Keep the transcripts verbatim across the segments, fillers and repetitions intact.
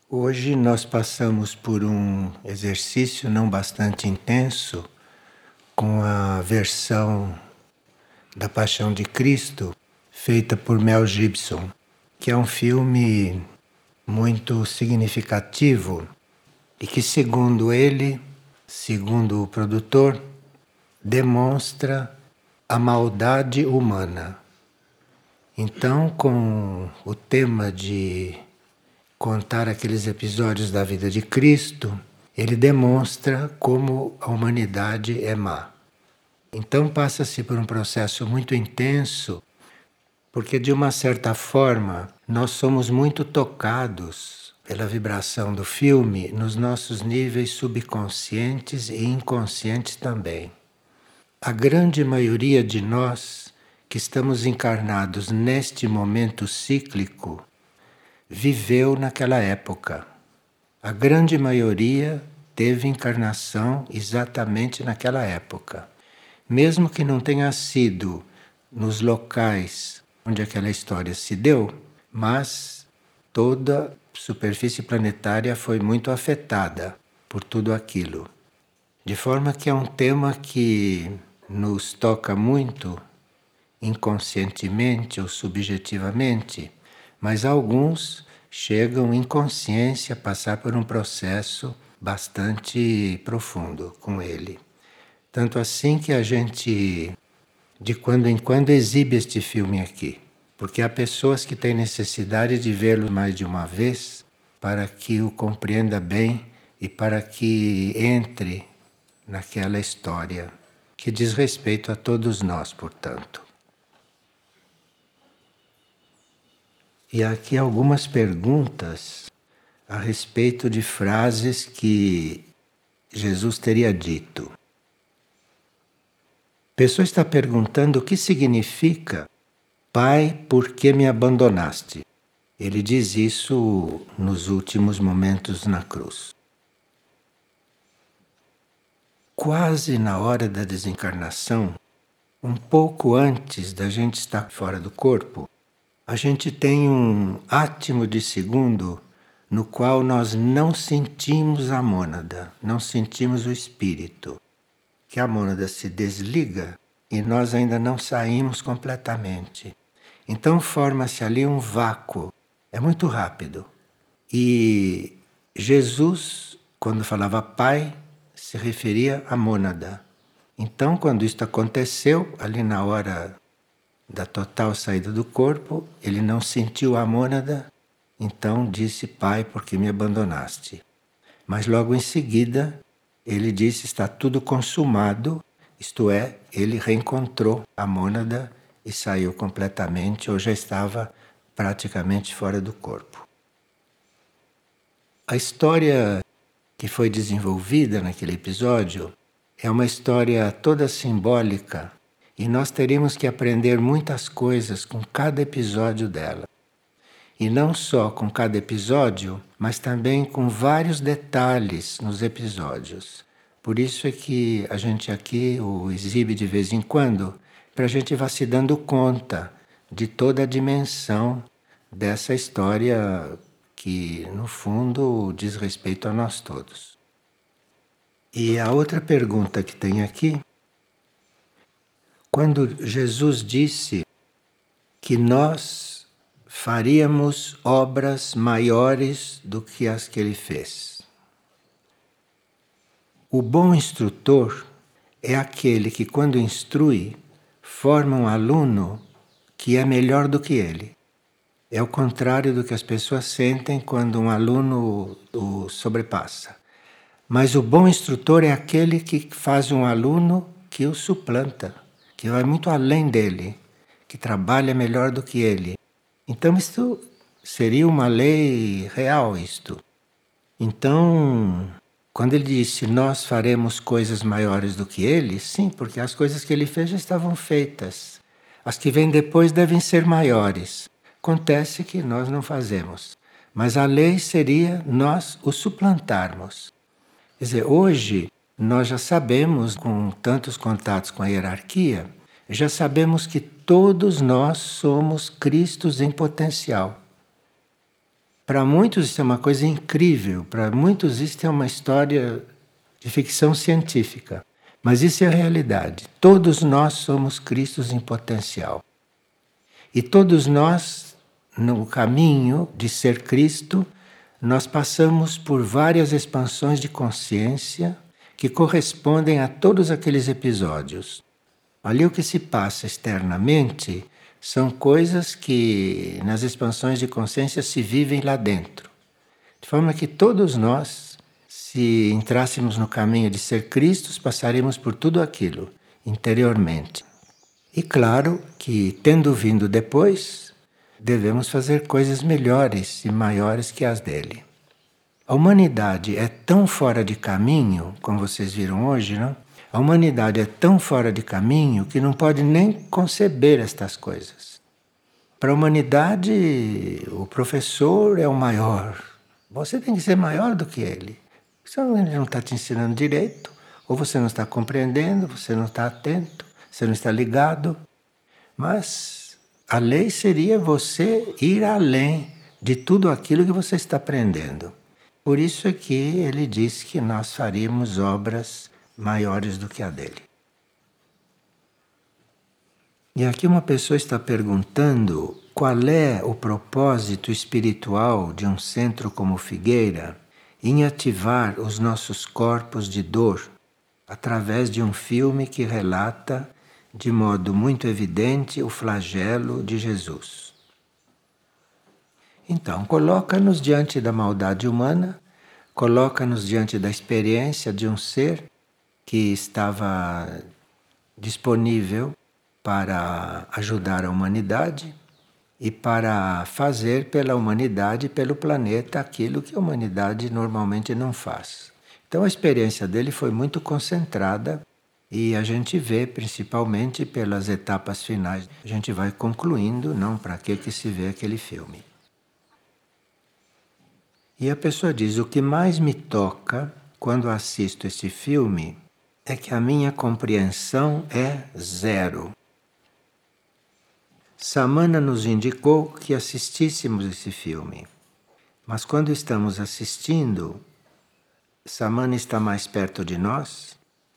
Hoje nós passamos por um exercício não bastante intenso com a versão da Paixão de Cristo feita por Mel Gibson, que é um filme muito significativo e que, segundo ele, segundo o produtor, demonstra a maldade humana. Então, com o tema de contar aqueles episódios da vida de Cristo, ele demonstra como a humanidade é má. Então passa-se por um processo muito intenso, porque de uma certa forma nós somos muito tocados pela vibração do filme nos nossos níveis subconscientes e inconscientes também. A grande maioria de nós que estamos encarnados neste momento cíclico viveu naquela época. A grande maioria teve encarnação exatamente naquela época. Mesmo que não tenha sido nos locais onde aquela história se deu, mas toda a superfície planetária foi muito afetada por tudo aquilo. De forma que é um tema que nos toca muito, inconscientemente ou subjetivamente, mas alguns chegam em consciência a passar por um processo bastante profundo com ele. Tanto assim que a gente, de quando em quando, exibe este filme aqui, porque há pessoas que têm necessidade de vê-lo mais de uma vez para que o compreenda bem e para que entre naquela história que diz respeito a todos nós, portanto. E aqui algumas perguntas a respeito de frases que Jesus teria dito. A pessoa está perguntando o que significa Pai, por que me abandonaste? Ele diz isso nos últimos momentos na cruz. Quase na hora da desencarnação, um pouco antes da gente estar fora do corpo, a gente tem um átimo de segundo no qual nós não sentimos a mônada, não sentimos o espírito. Que a mônada se desliga e nós ainda não saímos completamente. Então forma-se ali um vácuo. É muito rápido. E Jesus, quando falava Pai, se referia à mônada. Então, quando isto aconteceu, ali na hora da total saída do corpo, ele não sentiu a mônada, então disse: Pai, por que me abandonaste? Mas logo em seguida, ele disse: está tudo consumado, isto é, ele reencontrou a mônada e saiu completamente, ou já estava praticamente fora do corpo. A história que foi desenvolvida naquele episódio é uma história toda simbólica. E nós teríamos que aprender muitas coisas com cada episódio dela. E não só com cada episódio, mas também com vários detalhes nos episódios. Por isso é que a gente aqui o exibe de vez em quando, para a gente vá se dando conta de toda a dimensão dessa história que, no fundo, diz respeito a nós todos. E a outra pergunta que tem aqui, quando Jesus disse que nós faríamos obras maiores do que as que ele fez. O bom instrutor é aquele que, quando instrui, forma um aluno que é melhor do que ele. É o contrário do que as pessoas sentem quando um aluno o sobrepassa. Mas o bom instrutor é aquele que faz um aluno que o suplanta, que vai muito além dele, que trabalha melhor do que ele. Então isto seria uma lei real, isto. Então, quando ele disse, nós faremos coisas maiores do que ele, sim, porque as coisas que ele fez já estavam feitas. As que vêm depois devem ser maiores. Acontece que nós não fazemos. Mas a lei seria nós o suplantarmos. Quer dizer, hoje nós já sabemos, com tantos contatos com a hierarquia, já sabemos que todos nós somos Cristos em potencial. Para muitos isso é uma coisa incrível, para muitos isso é uma história de ficção científica. Mas isso é a realidade. Todos nós somos Cristos em potencial. E todos nós, no caminho de ser Cristo, nós passamos por várias expansões de consciência que correspondem a todos aqueles episódios. Ali o que se passa externamente são coisas que nas expansões de consciência se vivem lá dentro. De forma que todos nós, se entrássemos no caminho de ser Cristos, passaríamos por tudo aquilo interiormente. E claro que, tendo vindo depois, devemos fazer coisas melhores e maiores que as dele. A humanidade é tão fora de caminho, como vocês viram hoje, não? A humanidade é tão fora de caminho que não pode nem conceber estas coisas. Para a humanidade, o professor é o maior. Você tem que ser maior do que ele. Senão ele não está te ensinando direito, ou você não está compreendendo, você não está atento, você não está ligado. Mas a lei seria você ir além de tudo aquilo que você está aprendendo. Por isso é que ele diz que nós faríamos obras maiores do que a dele. E aqui uma pessoa está perguntando qual é o propósito espiritual de um centro como Figueira em ativar os nossos corpos de dor através de um filme que relata de modo muito evidente o flagelo de Jesus. Então, coloca-nos diante da maldade humana, coloca-nos diante da experiência de um ser que estava disponível para ajudar a humanidade e para fazer pela humanidade e pelo planeta aquilo que a humanidade normalmente não faz. Então a experiência dele foi muito concentrada e a gente vê principalmente pelas etapas finais. A gente vai concluindo, não para que que se vê aquele filme. E a pessoa diz, o que mais me toca quando assisto esse filme é que a minha compreensão é zero. Samana nos indicou que assistíssemos esse filme. Mas quando estamos assistindo, Samana está mais perto de nós.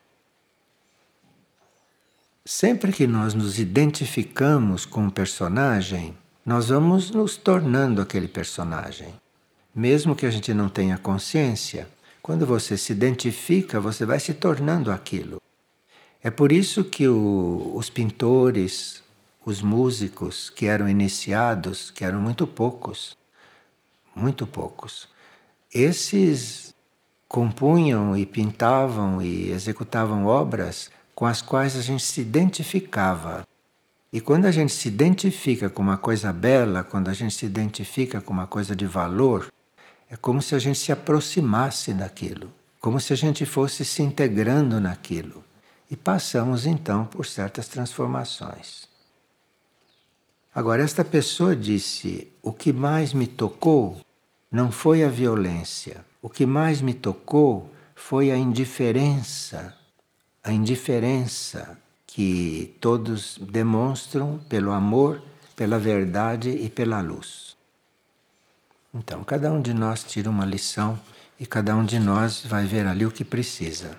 Sempre que nós nos identificamos com um personagem, nós vamos nos tornando aquele personagem. Mesmo que a gente não tenha consciência, quando você se identifica, você vai se tornando aquilo. É por isso que o, os pintores, os músicos que eram iniciados, que eram muito poucos, muito poucos, esses compunham e pintavam e executavam obras com as quais a gente se identificava. E quando a gente se identifica com uma coisa bela, quando a gente se identifica com uma coisa de valor, é como se a gente se aproximasse daquilo, como se a gente fosse se integrando naquilo. E passamos então por certas transformações. Agora, esta pessoa disse, o que mais me tocou não foi a violência, o que mais me tocou foi a indiferença, a indiferença que todos demonstram pelo amor, pela verdade e pela luz. Então, cada um de nós tira uma lição e cada um de nós vai ver ali o que precisa.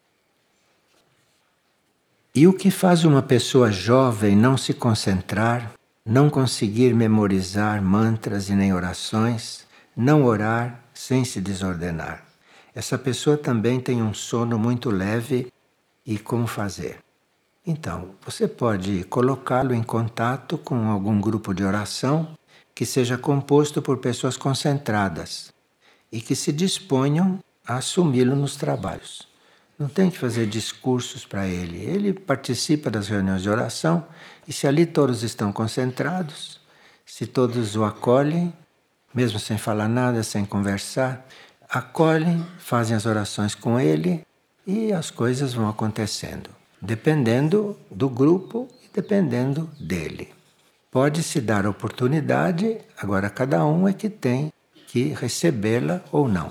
E o que faz uma pessoa jovem não se concentrar, não conseguir memorizar mantras e nem orações, não orar sem se desordenar? Essa pessoa também tem um sono muito leve e como fazer? Então, você pode colocá-lo em contato com algum grupo de oração que seja composto por pessoas concentradas e que se disponham a assumi-lo nos trabalhos. Não tem que fazer discursos para ele. Ele participa das reuniões de oração e se ali todos estão concentrados, se todos o acolhem, mesmo sem falar nada, sem conversar, acolhem, fazem as orações com ele e as coisas vão acontecendo, dependendo do grupo e dependendo dele. Pode-se dar a oportunidade, agora cada um é que tem que recebê-la ou não.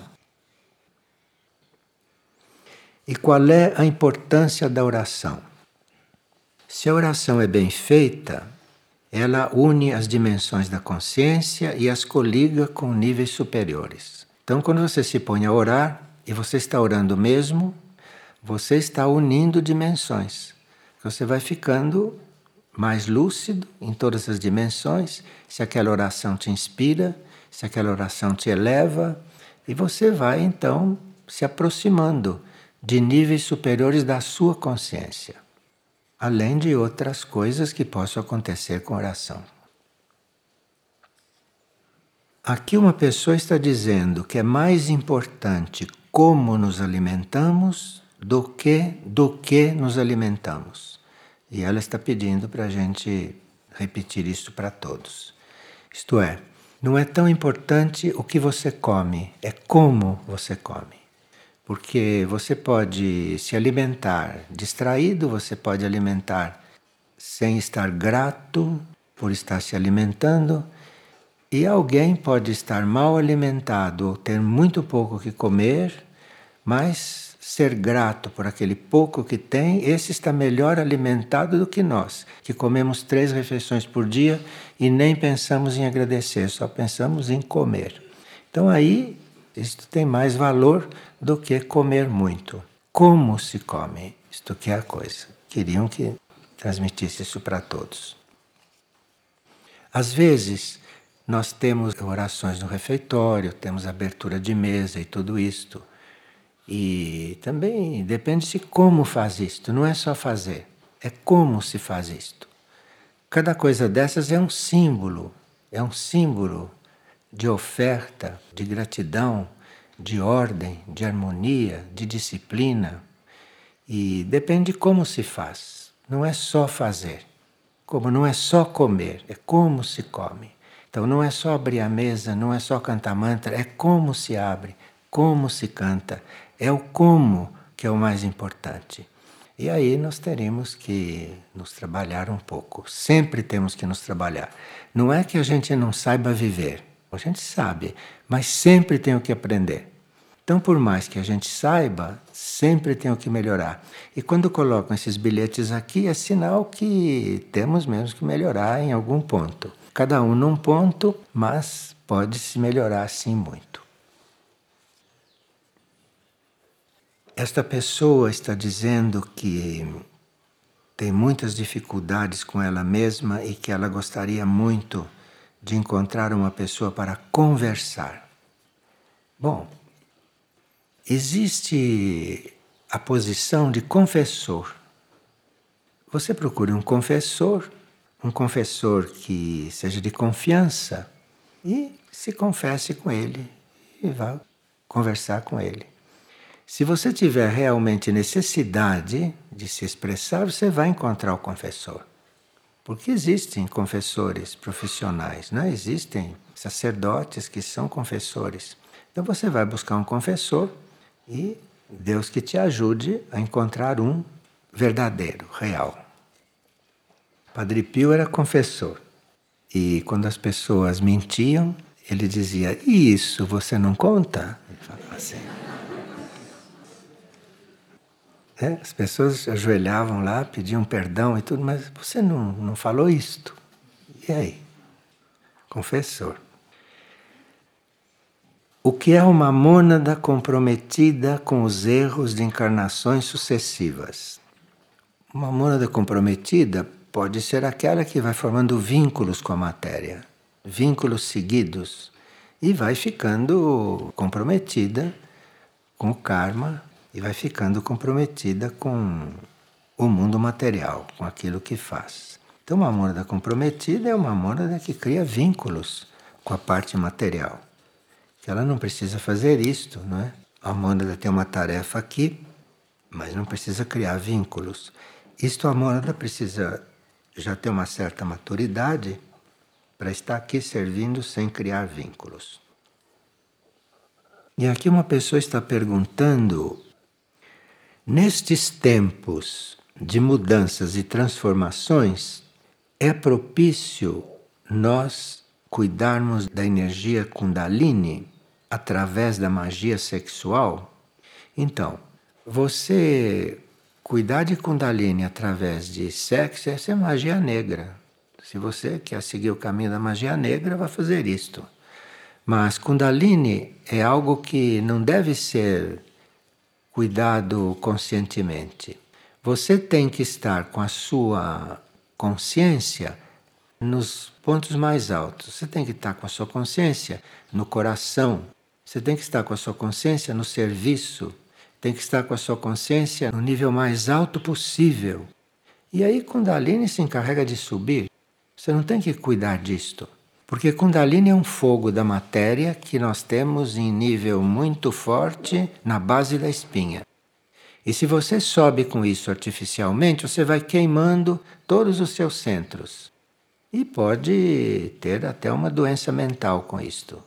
E qual é a importância da oração? Se a oração é bem feita, ela une as dimensões da consciência e as coliga com níveis superiores. Então, quando você se põe a orar, e você está orando mesmo, você está unindo dimensões. Você vai ficando mais lúcido em todas as dimensões, se aquela oração te inspira, se aquela oração te eleva, e você vai então se aproximando de níveis superiores da sua consciência, além de outras coisas que possam acontecer com a oração. Aqui uma pessoa está dizendo que é mais importante como nos alimentamos do que do que nos alimentamos. E ela está pedindo para a gente repetir isso para todos. Isto é, não é tão importante o que você come, é como você come. Porque você pode se alimentar distraído, você pode alimentar sem estar grato por estar se alimentando, e alguém pode estar mal alimentado ou ter muito pouco que comer, mas ser grato por aquele pouco que tem, esse está melhor alimentado do que nós, que comemos três refeições por dia e nem pensamos em agradecer, só pensamos em comer. Então aí, isto tem mais valor do que comer muito. Como se come? Isto que é a coisa. Queriam que transmitisse isso para todos. Às vezes, nós temos orações no refeitório, temos abertura de mesa e tudo isto. E também depende-se como faz isto, não é só fazer, é como se faz isto. Cada coisa dessas é um símbolo, é um símbolo de oferta, de gratidão, de ordem, de harmonia, de disciplina. E depende de como se faz, não é só fazer. Como não é só comer, é como se come. Então não é só abrir a mesa, não é só cantar mantra, é como se abre, como se canta. É o como que é o mais importante. E aí nós teremos que nos trabalhar um pouco. Sempre temos que nos trabalhar. Não é que a gente não saiba viver. A gente sabe, mas sempre tem o que aprender. Então, por mais que a gente saiba, sempre tem o que melhorar. E quando colocam esses bilhetes aqui, é sinal que temos mesmo que melhorar em algum ponto. Cada um num ponto, mas pode se melhorar sim muito. Esta pessoa está dizendo que tem muitas dificuldades com ela mesma e que ela gostaria muito de encontrar uma pessoa para conversar. Bom, existe a posição de confessor. Você procure um confessor, um confessor que seja de confiança e se confesse com ele e vá conversar com ele. Se você tiver realmente necessidade de se expressar, você vai encontrar o confessor. Porque existem confessores profissionais, não é? Existem sacerdotes que são confessores. Então você vai buscar um confessor e Deus que te ajude a encontrar um verdadeiro, real. Padre Pio era confessor. E quando as pessoas mentiam, ele dizia, e isso você não conta? Ele falava assim. É, as pessoas ajoelhavam lá, pediam perdão e tudo, mas você não, não falou isto. E aí? Confessor. O que é uma mônada comprometida com os erros de encarnações sucessivas? Uma mônada comprometida pode ser aquela que vai formando vínculos com a matéria, vínculos seguidos, e vai ficando comprometida com o karma, e vai ficando comprometida com o mundo material, com aquilo que faz. Então uma mônada comprometida é uma mônada que cria vínculos com a parte material. Que ela não precisa fazer isto, não é? A mônada tem uma tarefa aqui, mas não precisa criar vínculos. Isto a mônada precisa já ter uma certa maturidade para estar aqui servindo sem criar vínculos. E aqui uma pessoa está perguntando, nestes tempos de mudanças e transformações, é propício nós cuidarmos da energia Kundalini através da magia sexual? Então, você cuidar de Kundalini através de sexo, essa é magia negra. Se você quer seguir o caminho da magia negra, vai fazer isto. Mas Kundalini é algo que não deve ser cuidado conscientemente. Você tem que estar com a sua consciência nos pontos mais altos. Você tem que estar com a sua consciência no coração. Você tem que estar com a sua consciência no serviço. Tem que estar com a sua consciência no nível mais alto possível. E aí Kundalini se encarrega de subir. Você não tem que cuidar disto. Porque Kundalini é um fogo da matéria que nós temos em nível muito forte na base da espinha. E se você sobe com isso artificialmente, você vai queimando todos os seus centros. E pode ter até uma doença mental com isto.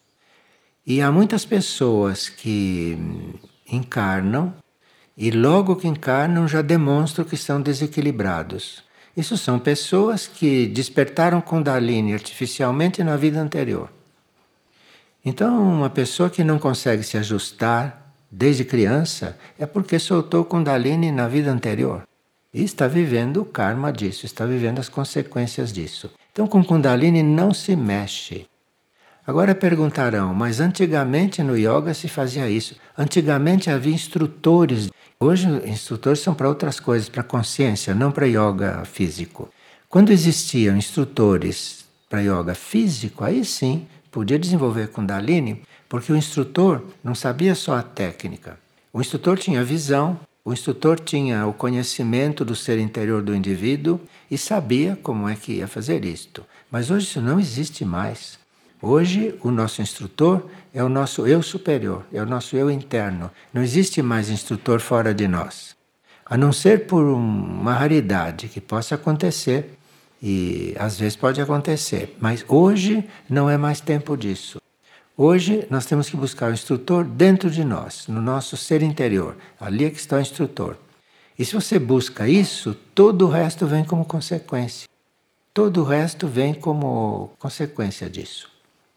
E há muitas pessoas que encarnam e logo que encarnam já demonstram que estão desequilibrados. Isso são pessoas que despertaram Kundalini artificialmente na vida anterior. Então, uma pessoa que não consegue se ajustar desde criança é porque soltou Kundalini na vida anterior. E está vivendo o karma disso, está vivendo as consequências disso. Então, com Kundalini não se mexe. Agora perguntarão, mas antigamente no yoga se fazia isso. Antigamente havia instrutores. Hoje, instrutores são para outras coisas, para consciência, não para yoga físico. Quando existiam instrutores para yoga físico, aí sim podia desenvolver Kundalini, porque o instrutor não sabia só a técnica. O instrutor tinha visão, o instrutor tinha o conhecimento do ser interior do indivíduo e sabia como é que ia fazer isto. Mas hoje isso não existe mais. Hoje, o nosso instrutor é o nosso eu superior, é o nosso eu interno. Não existe mais instrutor fora de nós. A não ser por uma raridade que possa acontecer, e às vezes pode acontecer, mas hoje não é mais tempo disso. Hoje nós temos que buscar o instrutor dentro de nós, no nosso ser interior. Ali é que está o instrutor. E se você busca isso, todo o resto vem como consequência. Todo o resto vem como consequência disso.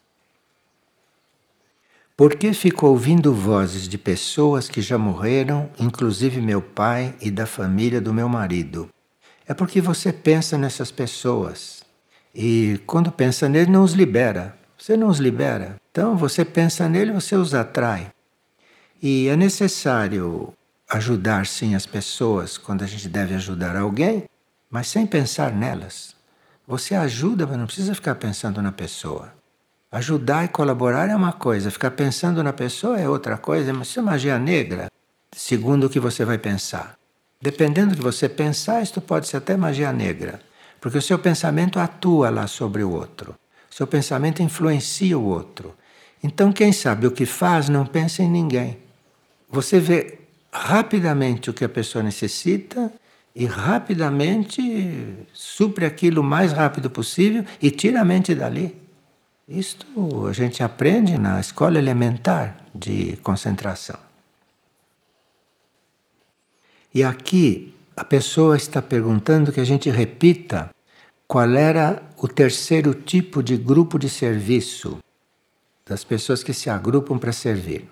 Por que fico ouvindo vozes de pessoas que já morreram, inclusive meu pai e da família do meu marido? É porque você pensa nessas pessoas. E quando pensa nele, não os libera. Você não os libera. Então, você pensa nele, você os atrai. E é necessário ajudar, sim, as pessoas quando a gente deve ajudar alguém, mas sem pensar nelas. Você ajuda, mas não precisa ficar pensando na pessoa. Ajudar e colaborar é uma coisa, ficar pensando na pessoa é outra coisa, mas isso é magia negra, segundo o que você vai pensar. Dependendo do que você pensar, isto pode ser até magia negra, porque o seu pensamento atua lá sobre o outro. O seu pensamento influencia o outro. Então, quem sabe o que faz, não pensa em ninguém. Você vê rapidamente o que a pessoa necessita e rapidamente supre aquilo o mais rápido possível e tira a mente dali. Isto a gente aprende na escola elementar de concentração. E aqui a pessoa está perguntando que a gente repita qual era o terceiro tipo de grupo de serviço das pessoas que se agrupam para servir.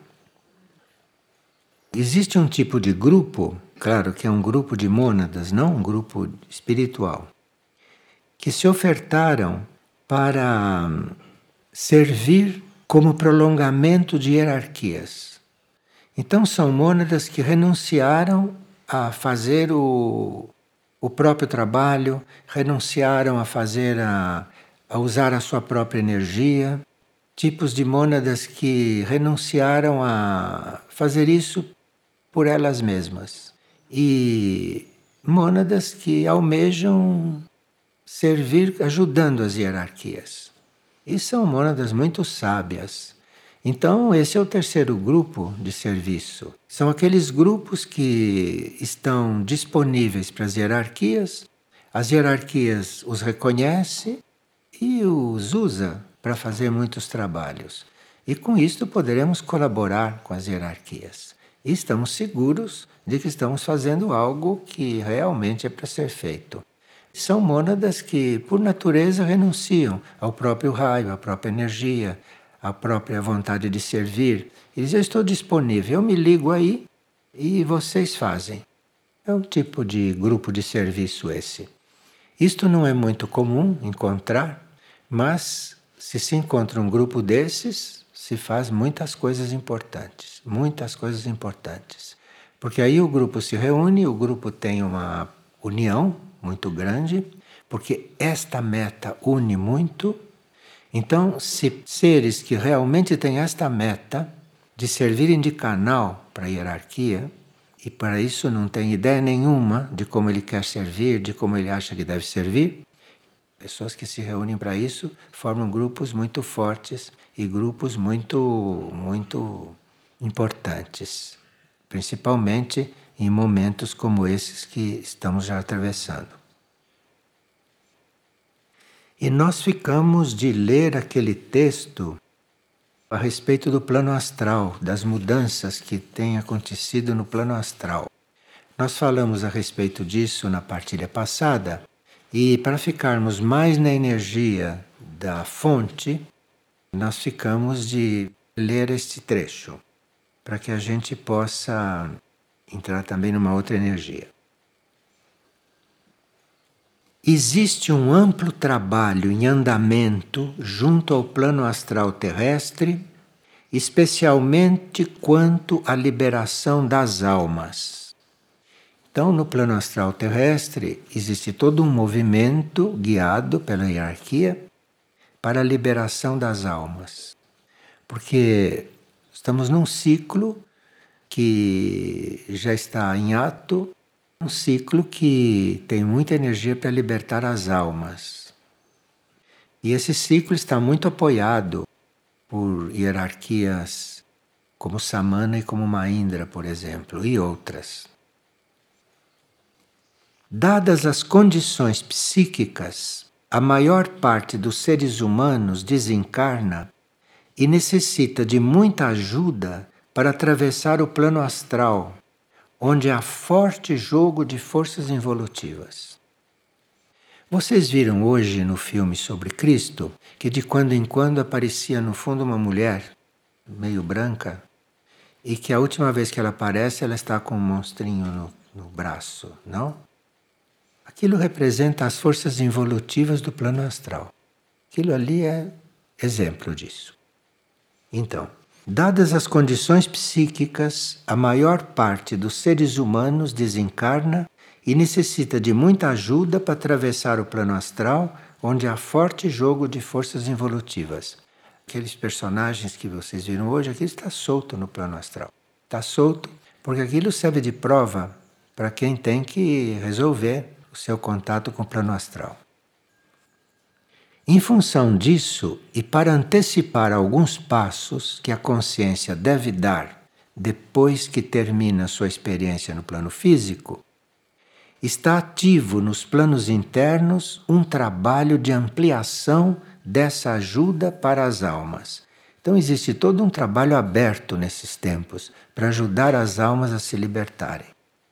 Existe um tipo de grupo, claro que é um grupo de mônadas, não um grupo espiritual, que se ofertaram para servir como prolongamento de hierarquias. Então são mônadas que renunciaram a fazer o, o próprio trabalho, renunciaram a fazer a, a usar a sua própria energia. Tipos de mônadas que renunciaram a fazer isso por elas mesmas. E mônadas que almejam servir ajudando as hierarquias. E são mônadas muito sábias. Então, esse é o terceiro grupo de serviço. São aqueles grupos que estão disponíveis para as hierarquias, as hierarquias os reconhecem e os usa para fazer muitos trabalhos. E com isto poderemos colaborar com as hierarquias. E estamos seguros de que estamos fazendo algo que realmente é para ser feito. São mônadas que, por natureza, renunciam ao próprio raio, à própria energia, à própria vontade de servir. E dizem, eu estou disponível, eu me ligo aí e vocês fazem. É um tipo de grupo de serviço esse. Isto não é muito comum encontrar, mas se se encontra um grupo desses, se faz muitas coisas importantes, muitas coisas importantes. Porque aí o grupo se reúne, o grupo tem uma união muito grande, porque esta meta une muito. Então, se seres que realmente têm esta meta de servirem de canal para a hierarquia, e para isso não tem ideia nenhuma de como ele quer servir, de como ele acha que deve servir, pessoas que se reúnem para isso formam grupos muito fortes e grupos muito, muito importantes, principalmente em momentos como esses que estamos já atravessando. E nós ficamos de ler aquele texto a respeito do plano astral, das mudanças que têm acontecido no plano astral. Nós falamos a respeito disso na partilha passada, e para ficarmos mais na energia da fonte, nós ficamos de ler este trecho, para que a gente possa entrar também numa outra energia. Existe um amplo trabalho em andamento junto ao plano astral terrestre, especialmente quanto à liberação das almas. Então, no plano astral terrestre, existe todo um movimento guiado pela hierarquia para a liberação das almas. Porque estamos num ciclo que já está em ato, um ciclo que tem muita energia para libertar as almas. E esse ciclo está muito apoiado por hierarquias como Samana e como Mahindra, por exemplo, e outras. Dadas as condições psíquicas, a maior parte dos seres humanos desencarna e necessita de muita ajuda para atravessar o plano astral, onde há forte jogo de forças involutivas. Vocês viram hoje no filme sobre Cristo que de quando em quando aparecia no fundo uma mulher meio branca e que a última vez que ela aparece ela está com um monstrinho no, no braço, não? Aquilo representa as forças involutivas do plano astral. Aquilo ali é exemplo disso. Então, dadas as condições psíquicas, a maior parte dos seres humanos desencarna e necessita de muita ajuda para atravessar o plano astral, onde há forte jogo de forças involutivas. Aqueles personagens que vocês viram hoje, aquilo está solto no plano astral. Está solto porque aquilo serve de prova para quem tem que resolver o seu contato com o plano astral. Em função disso, e para antecipar alguns passos que a consciência deve dar depois que termina sua experiência no plano físico, está ativo nos planos internos um trabalho de ampliação dessa ajuda para as almas. Então existe todo um trabalho aberto nesses tempos para ajudar as almas a se libertarem.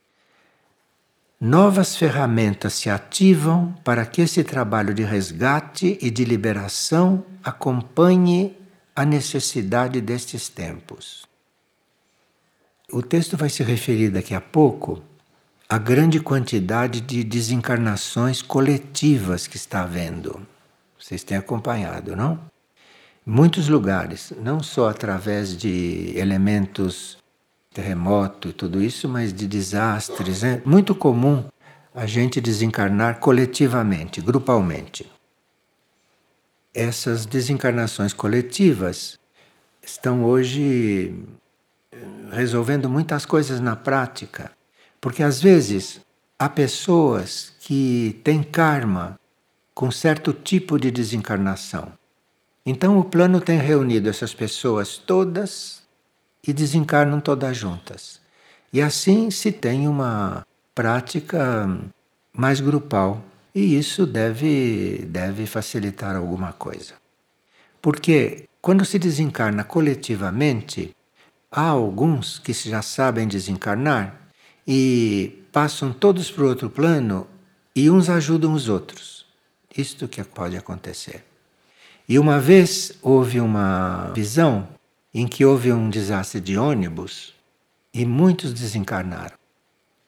Novas ferramentas se ativam para que esse trabalho de resgate e de liberação acompanhe a necessidade destes tempos. O texto vai se referir daqui a pouco à grande quantidade de desencarnações coletivas que está havendo. Vocês têm acompanhado, não? Em muitos lugares, não só através de elementos terremoto e tudo isso, mas de desastres. É muito comum a gente desencarnar coletivamente, grupalmente. Essas desencarnações coletivas estão hoje resolvendo muitas coisas na prática, porque às vezes há pessoas que têm karma com certo tipo de desencarnação. Então o plano tem reunido essas pessoas todas e desencarnam todas juntas. E assim se tem uma prática mais grupal. E isso deve, deve facilitar alguma coisa. Porque quando se desencarna coletivamente, há alguns que já sabem desencarnar e passam todos para o outro plano e uns ajudam os outros. Isto que pode acontecer. E uma vez houve uma visão em que houve um desastre de ônibus e muitos desencarnaram.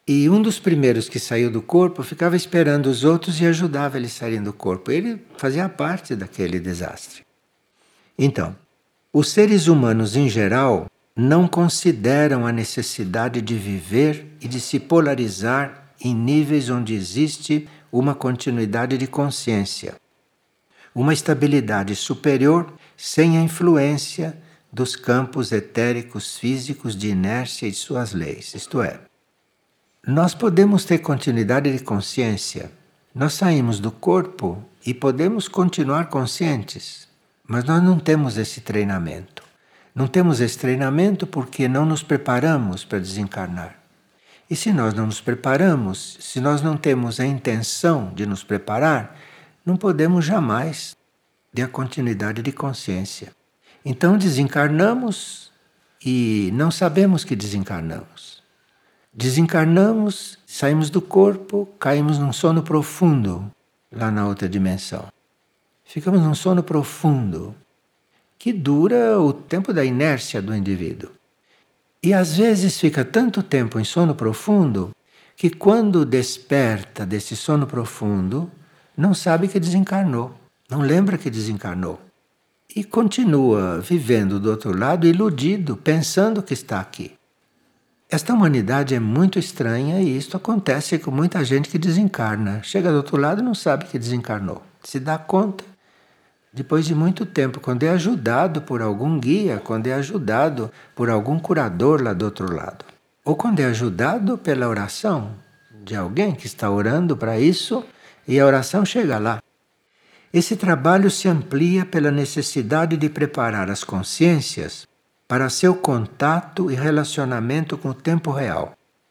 E um dos primeiros que saiu do corpo ficava esperando os outros e ajudava eles a saírem do corpo. Ele fazia parte daquele desastre. Então, os seres humanos em geral não consideram a necessidade de viver e de se polarizar em níveis onde existe uma continuidade de consciência, uma estabilidade superior sem a influência dos campos etéricos físicos de inércia e de suas leis. Isto é, nós podemos ter continuidade de consciência. Nós saímos do corpo e podemos continuar conscientes, mas nós não temos esse treinamento. Não temos esse treinamento porque não nos preparamos para desencarnar. E se nós não nos preparamos, se nós não temos a intenção de nos preparar, não podemos jamais ter a continuidade de consciência. Então desencarnamos e não sabemos que desencarnamos. Desencarnamos, saímos do corpo, caímos num sono profundo, lá na outra dimensão. Ficamos num sono profundo, que dura o tempo da inércia do indivíduo. E às vezes fica tanto tempo em sono profundo, que quando desperta desse sono profundo, não sabe que desencarnou, não lembra que desencarnou. E continua vivendo do outro lado, iludido, pensando que está aqui. Esta humanidade é muito estranha e isto acontece com muita gente que desencarna. Chega do outro lado e não sabe que desencarnou. Se dá conta depois de muito tempo, quando é ajudado por algum guia, quando é ajudado por algum curador lá do outro lado. Ou quando é ajudado pela oração de alguém que está orando para isso e a oração chega lá. Esse trabalho se amplia pela necessidade de preparar as consciências para seu contato e relacionamento com o tempo real.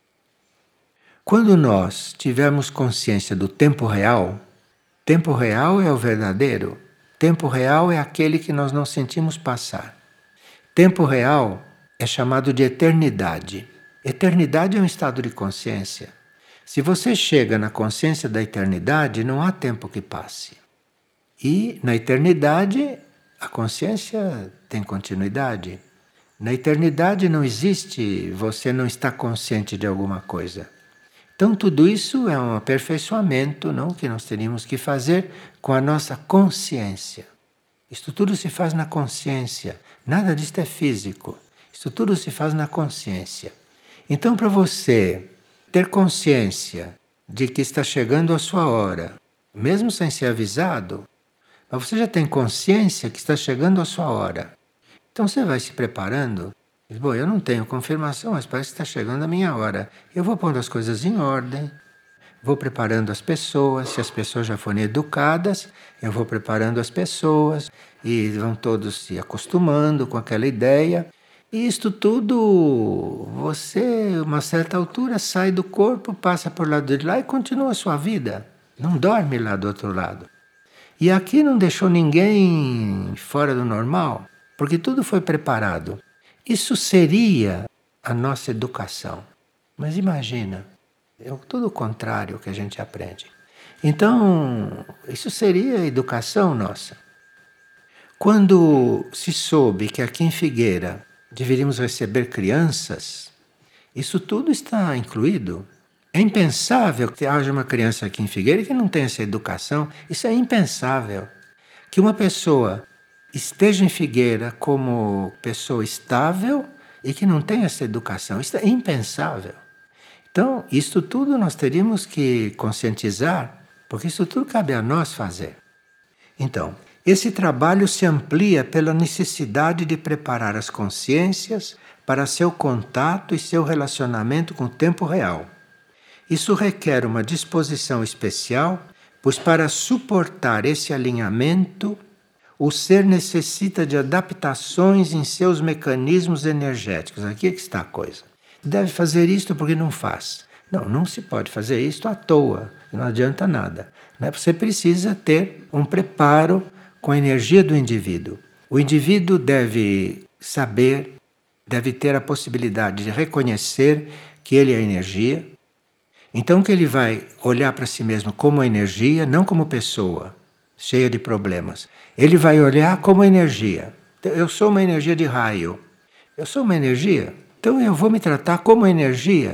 Quando nós tivermos consciência do tempo real, tempo real é o verdadeiro, tempo real é aquele que nós não sentimos passar. Tempo real é chamado de eternidade. Eternidade é um estado de consciência. Se você chega na consciência da eternidade, não há tempo que passe. E na eternidade, a consciência tem continuidade. Na eternidade não existe você não estar consciente de alguma coisa. Então tudo isso é um aperfeiçoamento, não, que nós teríamos que fazer com a nossa consciência. Isto tudo se faz na consciência, nada disto é físico. Isto tudo se faz na consciência. Então, para você ter consciência de que está chegando a sua hora, mesmo sem ser avisado, mas você já tem consciência que está chegando a sua hora. Então você vai se preparando. Diz, bom, eu não tenho confirmação, mas parece que está chegando a minha hora. Eu vou pondo as coisas em ordem, vou preparando as pessoas. Se as pessoas já forem educadas, eu vou preparando as pessoas e vão todos se acostumando com aquela ideia. E isto tudo, você, a uma certa altura, sai do corpo, passa por lá de lá e continua a sua vida. Não dorme lá do outro lado. E aqui não deixou ninguém fora do normal, porque tudo foi preparado. Isso seria a nossa educação. Mas imagina, é tudo o contrário que a gente aprende. Então, isso seria a educação nossa. Quando se soube que aqui em Figueira deveríamos receber crianças, isso tudo está incluído. É impensável que haja uma criança aqui em Figueira que não tenha essa educação. Isso é impensável. Que uma pessoa esteja em Figueira como pessoa estável e que não tenha essa educação. Isso é impensável. Então, isso tudo nós teríamos que conscientizar, porque isso tudo cabe a nós fazer. Então, esse trabalho se amplia pela necessidade de preparar as consciências para seu contato e seu relacionamento com o tempo real. Isso requer uma disposição especial, pois para suportar esse alinhamento, o ser necessita de adaptações em seus mecanismos energéticos. Aqui é que está a coisa. Deve fazer isto porque não faz. Não, não se pode fazer isto à toa, não adianta nada. Você precisa ter um preparo com a energia do indivíduo. O indivíduo deve saber, deve ter a possibilidade de reconhecer que ele é energia. Então que ele vai olhar para si mesmo como energia, não como pessoa, cheia de problemas. Ele vai olhar como energia. Eu sou uma energia de raio. Eu sou uma energia, então eu vou me tratar como energia.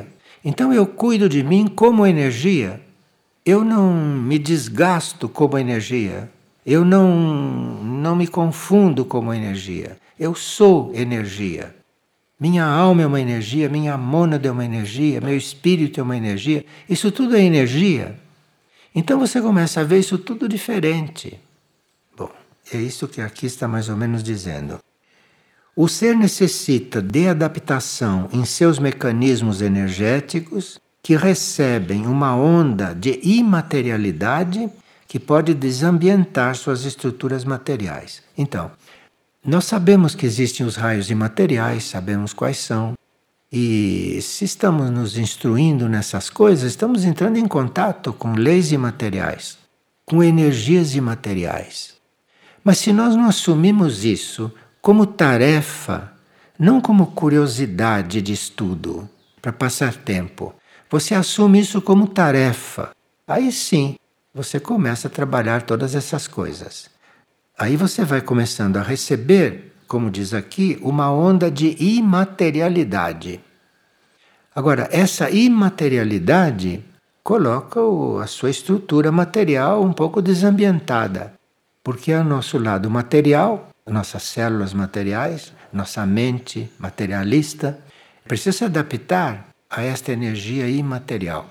Então eu cuido de mim como energia. Eu não me desgasto como energia. Eu não, não me confundo como energia. Eu sou energia. Minha alma é uma energia, minha mônada é uma energia, meu espírito é uma energia. Isso tudo é energia. Então você começa a ver isso tudo diferente. Bom, é isso que aqui está mais ou menos dizendo. O ser necessita de adaptação em seus mecanismos energéticos que recebem uma onda de imaterialidade que pode desambientar suas estruturas materiais. Então, nós sabemos que existem os raios imateriais, sabemos quais são. E se estamos nos instruindo nessas coisas, estamos entrando em contato com leis imateriais, com energias imateriais. Mas se nós não assumimos isso como tarefa, não como curiosidade de estudo, para passar tempo, você assume isso como tarefa. Aí sim, você começa a trabalhar todas essas coisas. Aí você vai começando a receber, como diz aqui, uma onda de imaterialidade. Agora, essa imaterialidade coloca a sua estrutura material um pouco desambientada, porque é o nosso lado material, nossas células materiais, nossa mente materialista, precisa se adaptar a esta energia imaterial.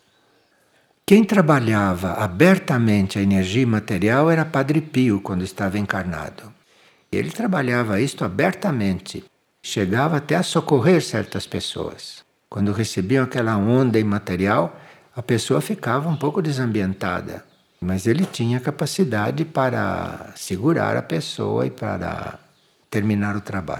Quem trabalhava abertamente a energia imaterial era Padre Pio, quando estava encarnado. Ele trabalhava isto abertamente, chegava até a socorrer certas pessoas. Quando recebiam aquela onda imaterial, a pessoa ficava um pouco desambientada, mas ele tinha capacidade para segurar a pessoa e para terminar o trabalho.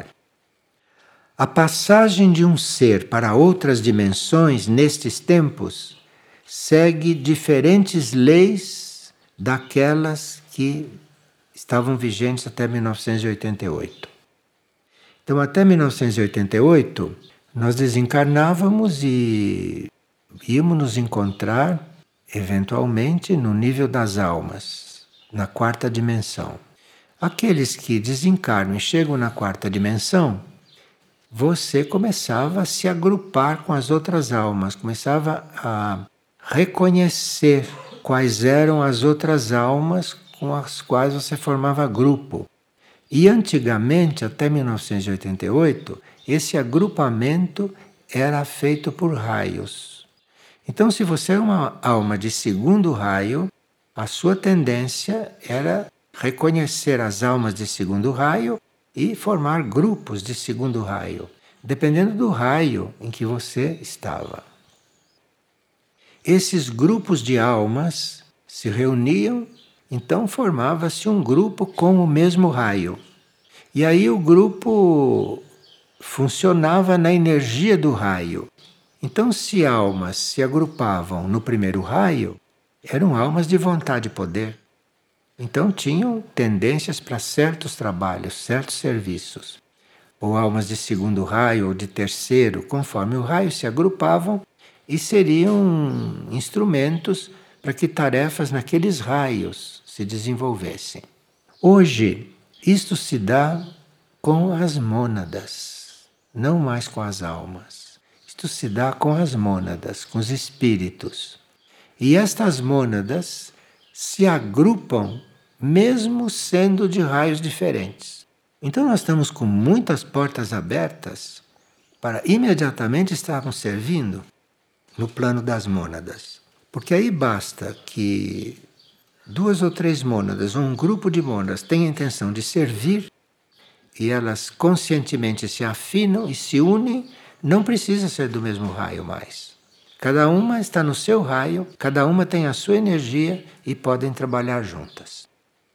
A passagem de um ser para outras dimensões nestes tempos segue diferentes leis daquelas que estavam vigentes até mil novecentos e oitenta e oito. Então, até mil novecentos e oitenta e oito, nós desencarnávamos e íamos nos encontrar, eventualmente, no nível das almas, na quarta dimensão. Aqueles que desencarnam e chegam na quarta dimensão, você começava a se agrupar com as outras almas, começava a reconhecer quais eram as outras almas com as quais você formava grupo. E antigamente, até mil novecentos e oitenta e oito, esse agrupamento era feito por raios. Então, se você é uma alma de segundo raio, a sua tendência era reconhecer as almas de segundo raio e formar grupos de segundo raio, dependendo do raio em que você estava. Esses grupos de almas se reuniam, então formava-se um grupo com o mesmo raio. E aí o grupo funcionava na energia do raio. Então, se almas se agrupavam no primeiro raio, eram almas de vontade e poder. Então tinham tendências para certos trabalhos, certos serviços. Ou almas de segundo raio ou de terceiro, conforme o raio se agrupavam e seriam instrumentos para que tarefas naqueles raios se desenvolvessem. Hoje, isto se dá com as mônadas, não mais com as almas. Isto se dá com as mônadas, com os espíritos. E estas mônadas se agrupam mesmo sendo de raios diferentes. Então nós estamos com muitas portas abertas para imediatamente estarmos servindo no plano das mônadas. Porque aí basta que duas ou três mônadas, ou um grupo de mônadas, tenha a intenção de servir e elas conscientemente se afinam e se unem, não precisa ser do mesmo raio mais. Cada uma está no seu raio, cada uma tem a sua energia e podem trabalhar juntas.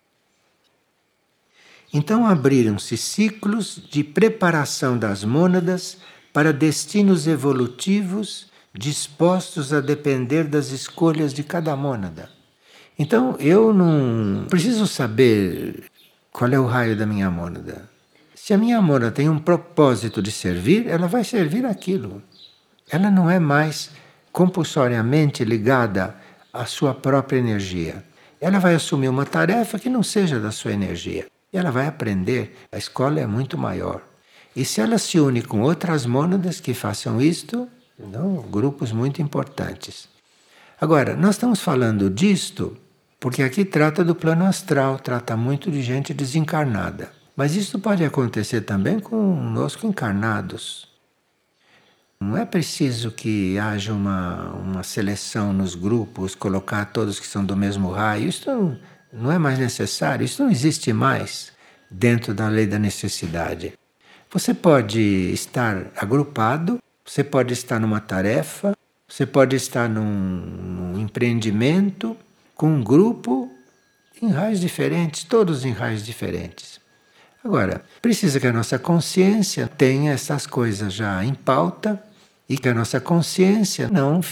Então abriram-se ciclos de preparação das mônadas para destinos evolutivos dispostos a depender das escolhas de cada mônada. Então eu não preciso saber qual é o raio da minha mônada. Se a minha mônada tem um propósito de servir, ela vai servir aquilo. Ela não é mais compulsoriamente ligada à sua própria energia. Ela vai assumir uma tarefa que não seja da sua energia. E ela vai aprender. A escola é muito maior. E se ela se une com outras mônadas que façam isto, Então, grupos muito importantes. Agora, nós estamos falando disto porque aqui trata do plano astral, trata muito de gente desencarnada. Mas isso pode acontecer também conosco encarnados. Não é preciso que haja uma, uma seleção nos grupos, colocar todos que são do mesmo raio. Isso não, não é mais necessário, isso não existe mais dentro da lei da necessidade. Você pode estar agrupado, você pode estar numa tarefa, você pode estar num, num empreendimento com um grupo em raios diferentes, todos em raios diferentes. Agora, precisa que a nossa consciência tenha essas coisas já em pauta e que a nossa consciência não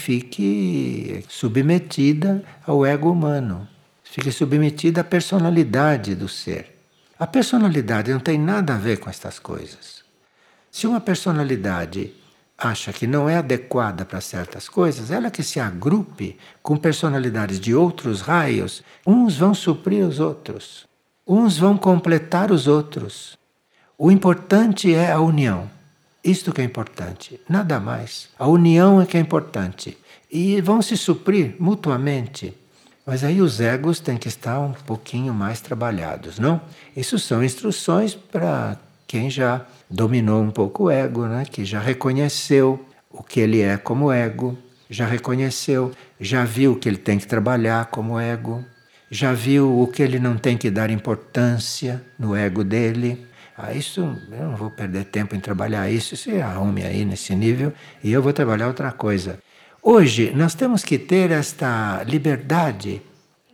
fique submetida ao ego humano, fique submetida à personalidade do ser. A personalidade não tem nada a ver com estas coisas. Se uma personalidade acha que não é adequada para certas coisas, ela que se agrupe com personalidades de outros raios, uns vão suprir os outros, uns vão completar os outros. O importante é a união. Isto que é importante, nada mais. A união é que é importante. E vão se suprir mutuamente. Mas aí os egos têm que estar um pouquinho mais trabalhados, não? Isso são instruções para quem já dominou um pouco o ego, né? Que já reconheceu o que ele é como ego, já reconheceu, já viu que ele tem que trabalhar como ego, já viu o que ele não tem que dar importância no ego dele. Ah, isso, eu não vou perder tempo em trabalhar isso, você arrume aí nesse nível e eu vou trabalhar outra coisa. Hoje nós temos que ter esta liberdade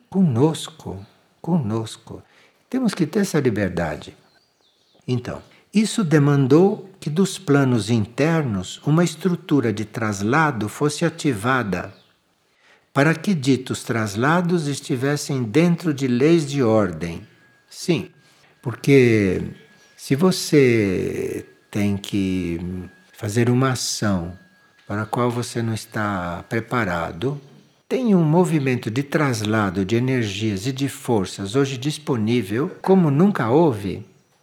conosco, conosco. Temos que ter essa liberdade. Então, isso demandou que dos planos internos uma estrutura de traslado fosse ativada, para que ditos traslados estivessem dentro de leis de ordem. Sim, porque se você tem que fazer uma ação para a qual você não está preparado, tem um movimento de traslado de energias e de forças hoje disponível como nunca houve.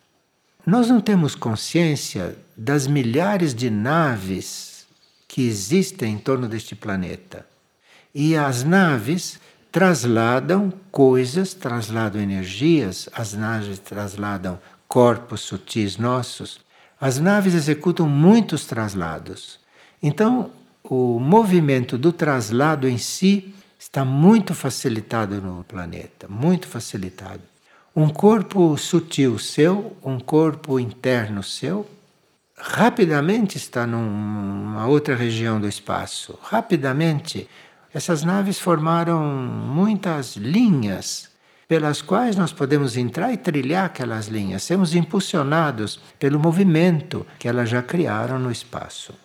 Nós não temos consciência das milhares de naves que existem em torno deste planeta. E as naves trasladam coisas, trasladam energias, as naves trasladam corpos sutis nossos. As naves executam muitos traslados. Então, o movimento do traslado em si está muito facilitado no planeta, muito facilitado. Um corpo sutil seu, um corpo interno seu, rapidamente está numa outra região do espaço. Rapidamente, essas naves formaram muitas linhas pelas quais nós podemos entrar e trilhar aquelas linhas. Sermos impulsionados pelo movimento que elas já criaram no espaço.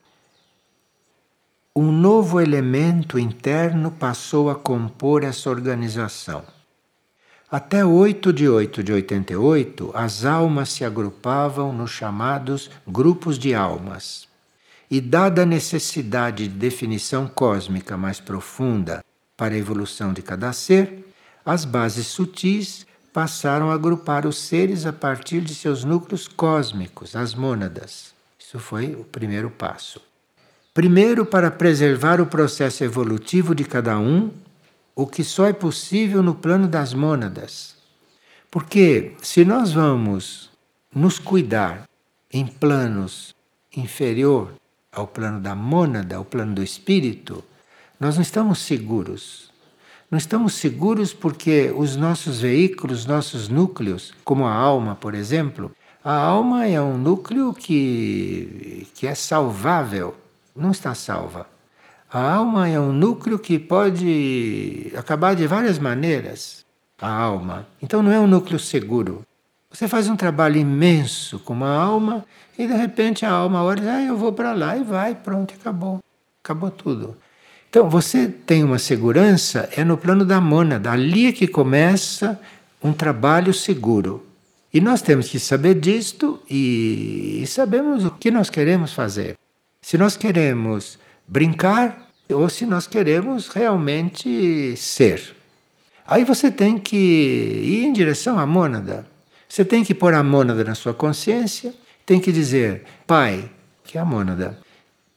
Um novo elemento interno passou a compor essa organização. Até oito de oito de oitenta e oito, as almas se agrupavam nos chamados grupos de almas. E dada a necessidade de definição cósmica mais profunda para a evolução de cada ser, as bases sutis passaram a agrupar os seres a partir de seus núcleos cósmicos, as mônadas. Isso foi o primeiro passo. Primeiro, para preservar o processo evolutivo de cada um, o que só é possível no plano das mônadas. Porque se nós vamos nos cuidar em planos inferior ao plano da mônada, ao plano do espírito, nós não estamos seguros. Não estamos seguros porque os nossos veículos, nossos núcleos, como a alma, por exemplo, a alma é um núcleo que, que é salvável, não está salva. A alma é um núcleo que pode acabar de várias maneiras, a alma. Então não é um núcleo seguro. Você faz um trabalho imenso com uma alma e de repente a alma olha e diz, ah, eu vou para lá e vai, pronto, acabou. Acabou tudo. Então você tem uma segurança, é no plano da mônada, ali é que começa um trabalho seguro. E nós temos que saber disto e, e sabemos o que nós queremos fazer. Se nós queremos brincar ou se nós queremos realmente ser. Aí você tem que ir em direção à mônada. Você tem que pôr a mônada na sua consciência, tem que dizer, Pai, que é a mônada,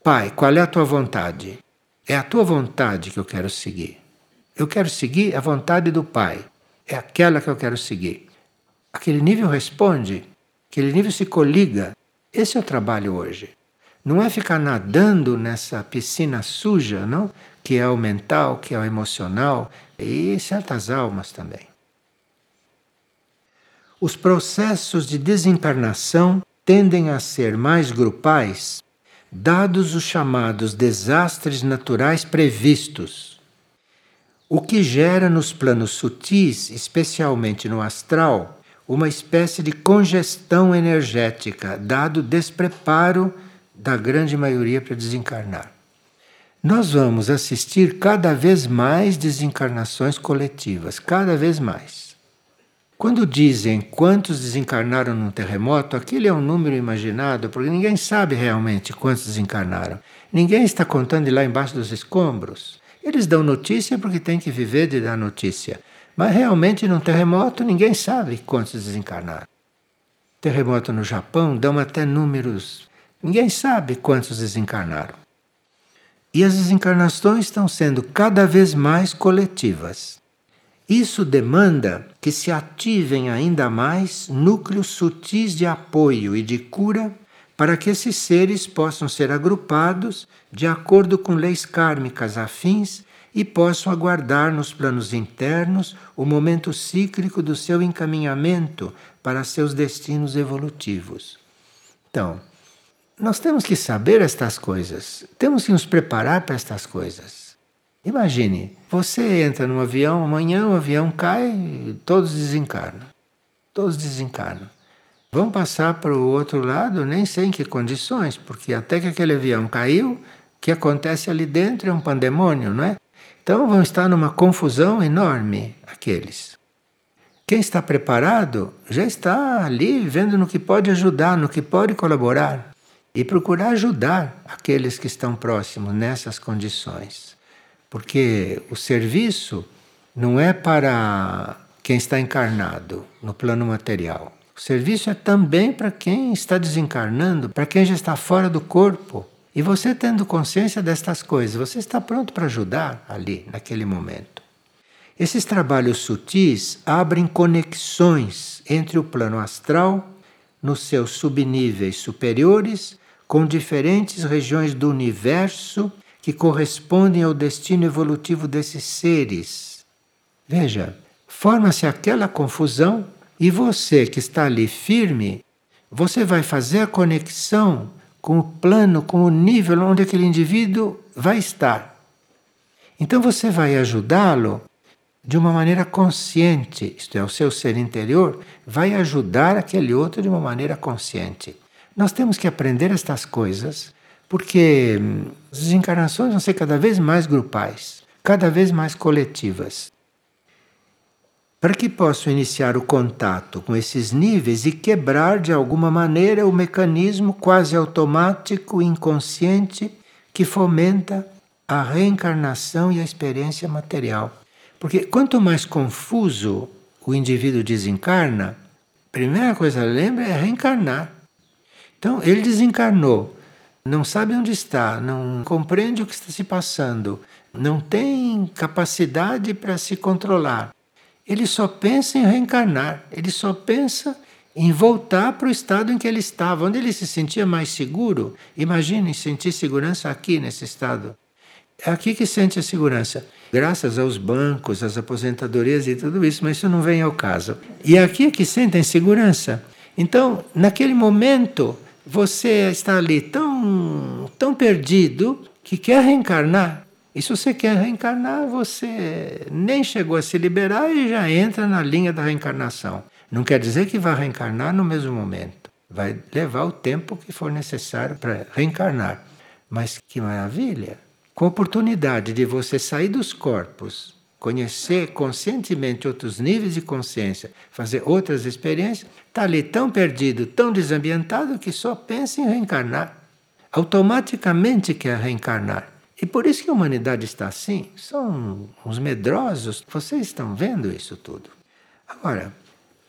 Pai, qual é a tua vontade? É a tua vontade que eu quero seguir. Eu quero seguir a vontade do Pai. É aquela que eu quero seguir. Aquele nível responde, aquele nível se coliga. Esse é o trabalho hoje. Não é ficar nadando nessa piscina suja, não? Que é o mental, que é o emocional e certas almas também. Os processos de desencarnação tendem a ser mais grupais, dados os chamados desastres naturais previstos, o que gera nos planos sutis, especialmente no astral, uma espécie de congestão energética, dado o despreparo da grande maioria para desencarnar. Nós vamos assistir cada vez mais desencarnações coletivas, cada vez mais. Quando dizem quantos desencarnaram num terremoto, aquele é um número imaginado, porque ninguém sabe realmente quantos desencarnaram. Ninguém está contando de lá embaixo dos escombros. Eles dão notícia porque tem que viver de dar notícia. Mas realmente num terremoto ninguém sabe quantos desencarnaram. Terremoto no Japão dão até números. Ninguém sabe quantos desencarnaram. E as desencarnações estão sendo cada vez mais coletivas. Isso demanda que se ativem ainda mais núcleos sutis de apoio e de cura para que esses seres possam ser agrupados de acordo com leis kármicas afins e possam aguardar nos planos internos o momento cíclico do seu encaminhamento para seus destinos evolutivos. Então, nós temos que saber estas coisas, temos que nos preparar para estas coisas. Imagine, você entra num avião, amanhã o avião cai, todos desencarnam. Todos desencarnam. Vão passar para o outro lado, nem sei em que condições, porque até que aquele avião caiu, o que acontece ali dentro é um pandemônio, não é? Então vão estar numa confusão enorme, aqueles. Quem está preparado já está ali vendo no que pode ajudar, no que pode colaborar e procurar ajudar aqueles que estão próximos nessas condições. Porque o serviço não é para quem está encarnado no plano material. O serviço é também para quem está desencarnando, para quem já está fora do corpo. E você tendo consciência destas coisas, você está pronto para ajudar ali, naquele momento. Esses trabalhos sutis abrem conexões entre o plano astral, nos seus subníveis superiores, com diferentes regiões do universo que correspondem ao destino evolutivo desses seres. Veja, forma-se aquela confusão e você que está ali firme, você vai fazer a conexão com o plano, com o nível onde aquele indivíduo vai estar. Então você vai ajudá-lo de uma maneira consciente, isto é, o seu ser interior vai ajudar aquele outro de uma maneira consciente. Nós temos que aprender estas coisas porque as desencarnações vão ser cada vez mais grupais, cada vez mais coletivas. Para que possam iniciar o contato com esses níveis e quebrar de alguma maneira o mecanismo quase automático e inconsciente que fomenta a reencarnação e a experiência material. Porque quanto mais confuso o indivíduo desencarna, a primeira coisa lembra é reencarnar. Então ele desencarnou. Não sabe onde está, não compreende o que está se passando, não tem capacidade para se controlar. Ele só pensa em reencarnar, ele só pensa em voltar para o estado em que ele estava, onde ele se sentia mais seguro. Imaginem sentir segurança aqui nesse estado. É aqui que sente a segurança, graças aos bancos, às aposentadorias e tudo isso, mas isso não vem ao caso. E é aqui que sentem segurança. Então, naquele momento, você está ali tão, tão perdido que quer reencarnar. E se você quer reencarnar, você nem chegou a se liberar e já entra na linha da reencarnação. Não quer dizer que vai reencarnar no mesmo momento. Vai levar o tempo que for necessário para reencarnar. Mas que maravilha! Com a oportunidade de você sair dos corpos, conhecer conscientemente outros níveis de consciência, fazer outras experiências, está ali tão perdido, tão desambientado que só pensa em reencarnar. Automaticamente quer reencarnar. E por isso que a humanidade está assim. São uns medrosos. Vocês estão vendo isso tudo. Agora,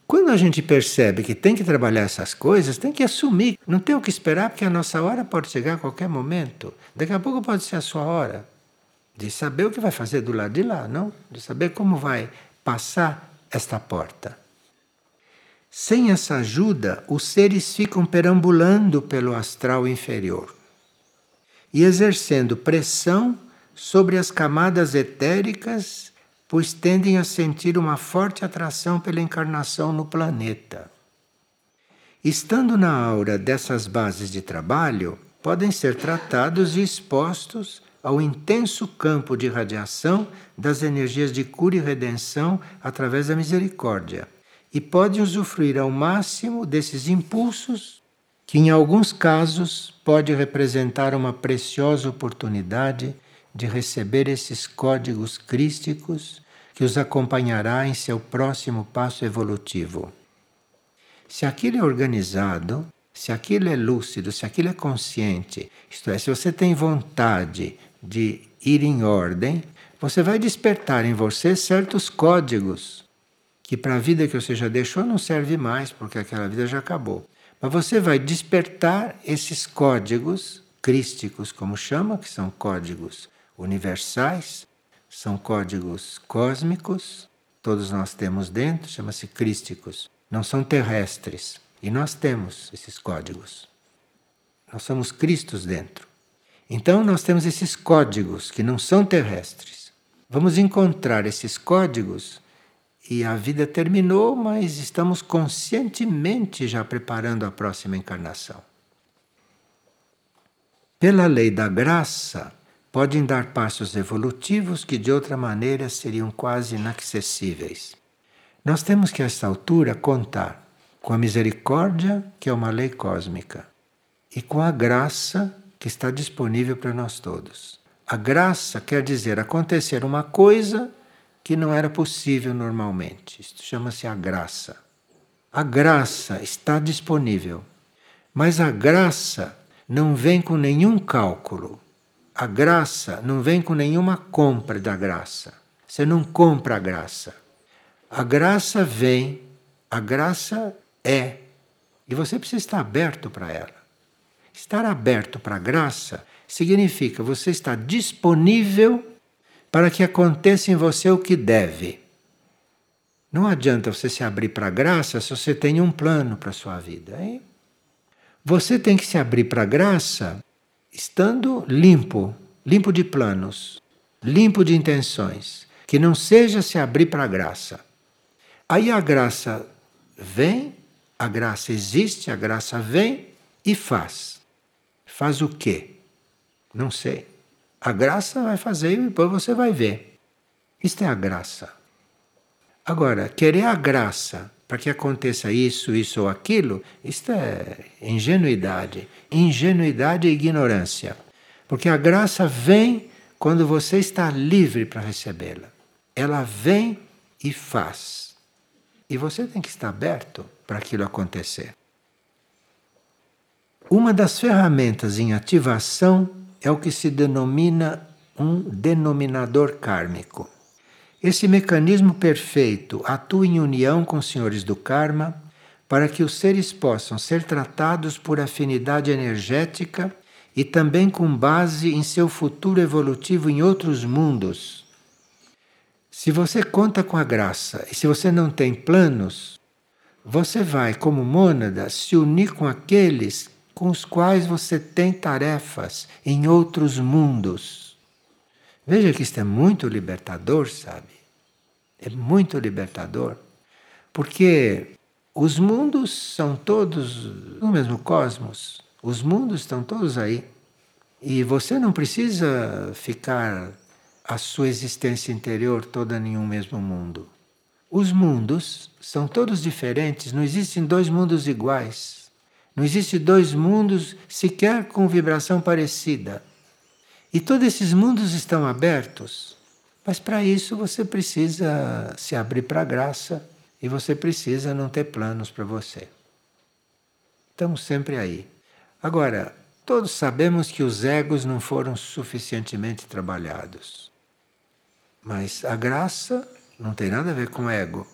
Quando a gente percebe que tem que trabalhar essas coisas, tem que assumir. Não tem o que esperar, porque a nossa hora pode chegar a qualquer momento. Daqui a pouco pode ser a sua hora de saber o que vai fazer do lado de lá, não? De saber como vai passar esta porta. Sem essa ajuda, os seres ficam perambulando pelo astral inferior e exercendo pressão sobre as camadas etéricas, pois tendem a sentir uma forte atração pela encarnação no planeta. Estando na aura dessas bases de trabalho, podem ser tratados e expostos ao intenso campo de radiação das energias de cura e redenção através da misericórdia, e podem usufruir ao máximo desses impulsos, que em alguns casos pode representar uma preciosa oportunidade de receber esses códigos crísticos que os acompanhará em seu próximo passo evolutivo. Se aquilo é organizado, se aquilo é lúcido, se aquilo é consciente, isto é, se você tem vontade de ir em ordem, você vai despertar em você certos códigos que para a vida que você já deixou não serve mais, porque aquela vida já acabou. Mas você vai despertar esses códigos crísticos, como chama, que são códigos universais, são códigos cósmicos, todos nós temos dentro, chama-se crísticos, não são terrestres. E nós temos esses códigos. Nós somos Cristos dentro. Então nós temos esses códigos que não são terrestres. Vamos encontrar esses códigos e a vida terminou, mas estamos conscientemente já preparando a próxima encarnação. Pela lei da graça, podem dar passos evolutivos que de outra maneira seriam quase inacessíveis. Nós temos que a esta altura contar com a misericórdia, que é uma lei cósmica, e com a graça que está disponível para nós todos. A graça quer dizer acontecer uma coisa que não era possível normalmente. Isto chama-se a graça. A graça está disponível, mas a graça não vem com nenhum cálculo. A graça não vem com nenhuma compra da graça. Você não compra a graça. A graça vem, a graça é, e você precisa estar aberto para ela. Estar aberto para a graça significa você estar disponível para que aconteça em você o que deve. Não adianta você se abrir para a graça se você tem um plano para a sua vida. Hein? Você tem que se abrir para a graça estando limpo, limpo de planos, limpo de intenções, que não seja se abrir para a graça. Aí a graça vem, a graça existe, a graça vem e faz. Faz o quê? Não sei. A graça vai fazer e depois você vai ver. Isto é a graça. Agora, querer a graça para que aconteça isso, isso ou aquilo, isto é ingenuidade. Ingenuidade e ignorância. Porque a graça vem quando você está livre para recebê-la. Ela vem e faz. E você tem que estar aberto para aquilo acontecer. Uma das ferramentas em ativação é o que se denomina um denominador kármico. Esse mecanismo perfeito atua em união com os senhores do karma para que os seres possam ser tratados por afinidade energética e também com base em seu futuro evolutivo em outros mundos. Se você conta com a graça e se você não tem planos, você vai, como mônada, se unir com aqueles com os quais você tem tarefas em outros mundos. Veja que isto é muito libertador, sabe? É muito libertador. Porque os mundos são todos no mesmo cosmos. Os mundos estão todos aí. E você não precisa ficar a sua existência interior toda em um mesmo mundo. Os mundos são todos diferentes, não existem dois mundos iguais. Não existem dois mundos sequer com vibração parecida. E todos esses mundos estão abertos, mas para isso você precisa se abrir para a graça e você precisa não ter planos para você. Estamos sempre aí. Agora, todos sabemos que os egos não foram suficientemente trabalhados. Mas a graça não tem nada a ver com ego.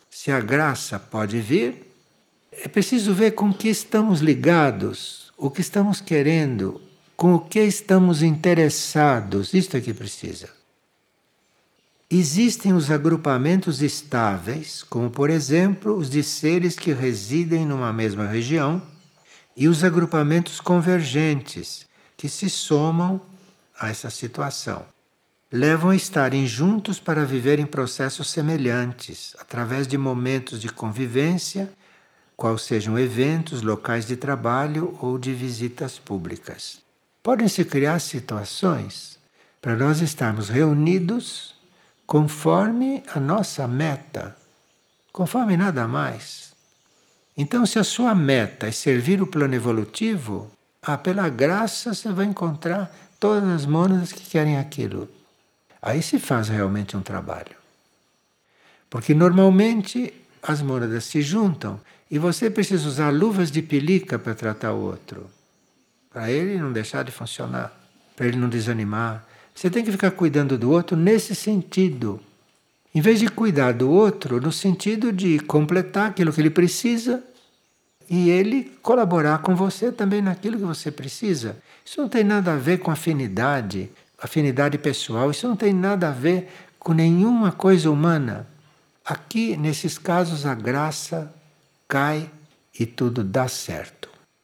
Se a graça pode vir, é preciso ver com que estamos ligados, o que estamos querendo, com o que estamos interessados. Isto é que precisa. Existem os agrupamentos estáveis, como por exemplo os de seres que residem numa mesma região, e os agrupamentos convergentes, que se somam a essa situação. Levam a estarem juntos para viverem processos semelhantes, através de momentos de convivência, quais sejam eventos, locais de trabalho ou de visitas públicas. Podem se criar situações para nós estarmos reunidos conforme a nossa meta, conforme nada mais. Então, se a sua meta é servir o plano evolutivo, ah, pela graça você vai encontrar todas as mônadas que querem aquilo. Aí se faz realmente um trabalho. Porque normalmente as mônadas se juntam e você precisa usar luvas de pelica para tratar o outro. Para ele não deixar de funcionar, para ele não desanimar. Você tem que ficar cuidando do outro nesse sentido. Em vez de cuidar do outro no sentido de completar aquilo que ele precisa e ele colaborar com você também naquilo que você precisa. Isso não tem nada a ver com afinidade, afinidade pessoal. Isso não tem nada a ver com nenhuma coisa humana. Aqui, nesses casos, a graça cai e tudo dá certo.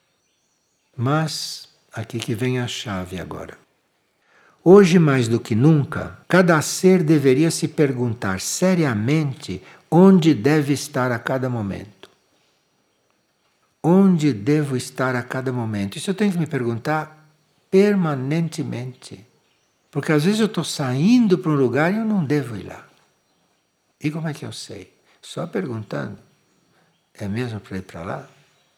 Mas, aqui que vem a chave agora. Hoje, mais do que nunca, cada ser deveria se perguntar seriamente onde deve estar a cada momento. Onde devo estar a cada momento? Isso eu tenho que me perguntar permanentemente. Porque às vezes eu estou saindo para um lugar e eu não devo ir lá. E como é que eu sei? Só perguntando. É mesmo para ir para lá?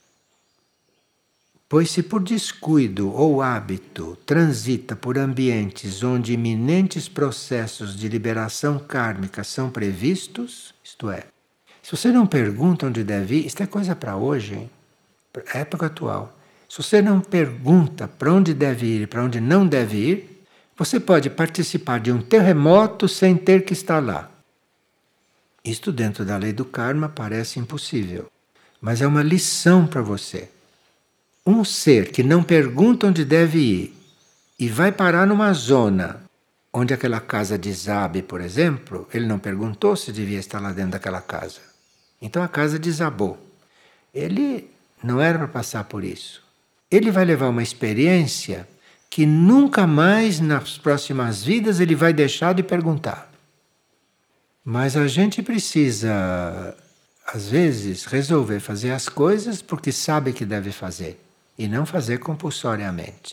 Pois se por descuido ou hábito transita por ambientes onde iminentes processos de liberação kármica são previstos, isto é, se você não pergunta onde deve ir, isto é coisa para hoje, hein? Para a época atual. Se você não pergunta para onde deve ir e para onde não deve ir, você pode participar de um terremoto sem ter que estar lá. Isto dentro da lei do karma parece impossível, mas é uma lição para você. Um ser que não pergunta onde deve ir e vai parar numa zona onde aquela casa desabe, por exemplo, ele não perguntou se devia estar lá dentro daquela casa. Então a casa desabou. Ele não era para passar por isso. Ele vai levar uma experiência que nunca mais nas próximas vidas ele vai deixar de perguntar. Mas a gente precisa, às vezes, resolver fazer as coisas porque sabe que deve fazer. E não fazer compulsoriamente.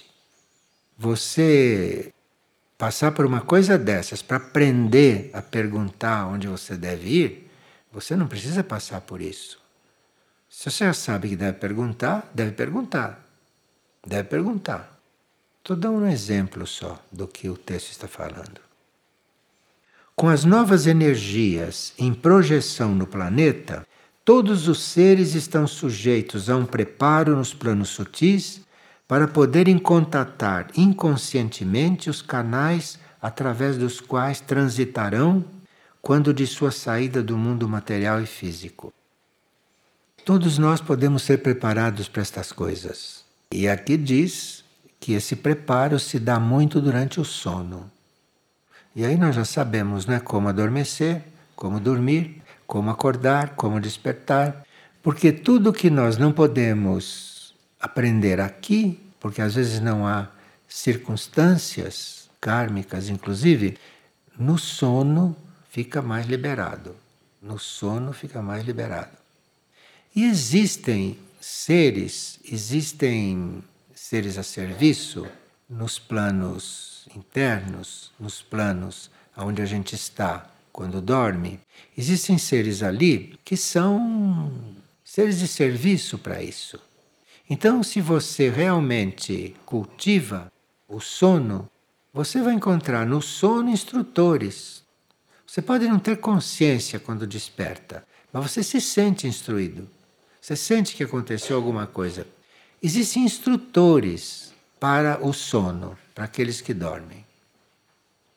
Você passar por uma coisa dessas para aprender a perguntar onde você deve ir, você não precisa passar por isso. Se você já sabe que deve perguntar, deve perguntar. Deve perguntar. Estou dando um exemplo só do que o texto está falando. Com as novas energias em projeção no planeta, todos os seres estão sujeitos a um preparo nos planos sutis para poderem contatar inconscientemente os canais através dos quais transitarão quando de sua saída do mundo material e físico. Todos nós podemos ser preparados para estas coisas. E aqui diz que esse preparo se dá muito durante o sono. E aí nós já sabemos, né, como adormecer, como dormir, como acordar, como despertar, porque tudo que nós não podemos aprender aqui, porque às vezes não há circunstâncias kármicas, inclusive, no sono fica mais liberado. No sono fica mais liberado. E existem seres, existem seres a serviço nos planos internos, nos planos onde a gente está quando dorme. Existem seres ali que são seres de serviço para isso. Então, se você realmente cultiva o sono, você vai encontrar no sono instrutores. Você pode não ter consciência quando desperta, mas você se sente instruído. Você sente que aconteceu alguma coisa. Existem instrutores para o sono, para aqueles que dormem.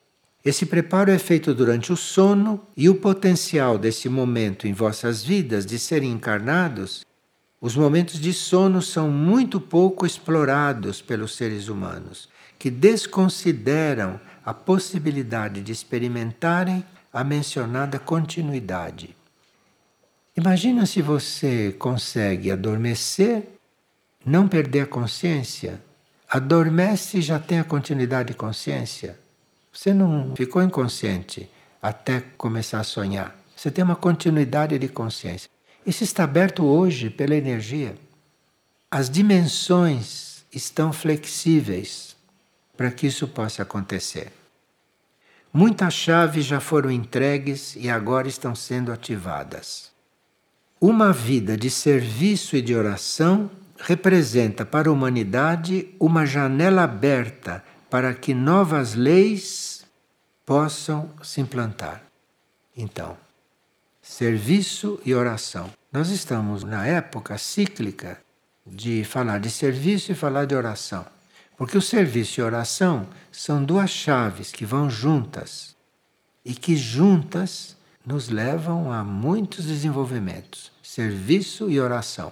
Esse preparo é feito durante o sono e o potencial desse momento em vossas vidas de serem encarnados, os momentos de sono são muito pouco explorados pelos seres humanos, que desconsideram a possibilidade de experimentarem a mencionada continuidade. Imagina se você consegue adormecer, não perder a consciência. Adormece e já tem a continuidade de consciência. Você não ficou inconsciente até começar a sonhar. Você tem uma continuidade de consciência. Isso está aberto hoje pela energia. As dimensões estão flexíveis para que isso possa acontecer. Muitas chaves já foram entregues e agora estão sendo ativadas. Uma vida de serviço e de oração representa para a humanidade uma janela aberta para que novas leis possam se implantar. Então, serviço e oração. Nós estamos na época cíclica de falar de serviço e falar de oração. Porque o serviço e a oração são duas chaves que vão juntas e que juntas nos levam a muitos desenvolvimentos. Serviço e oração.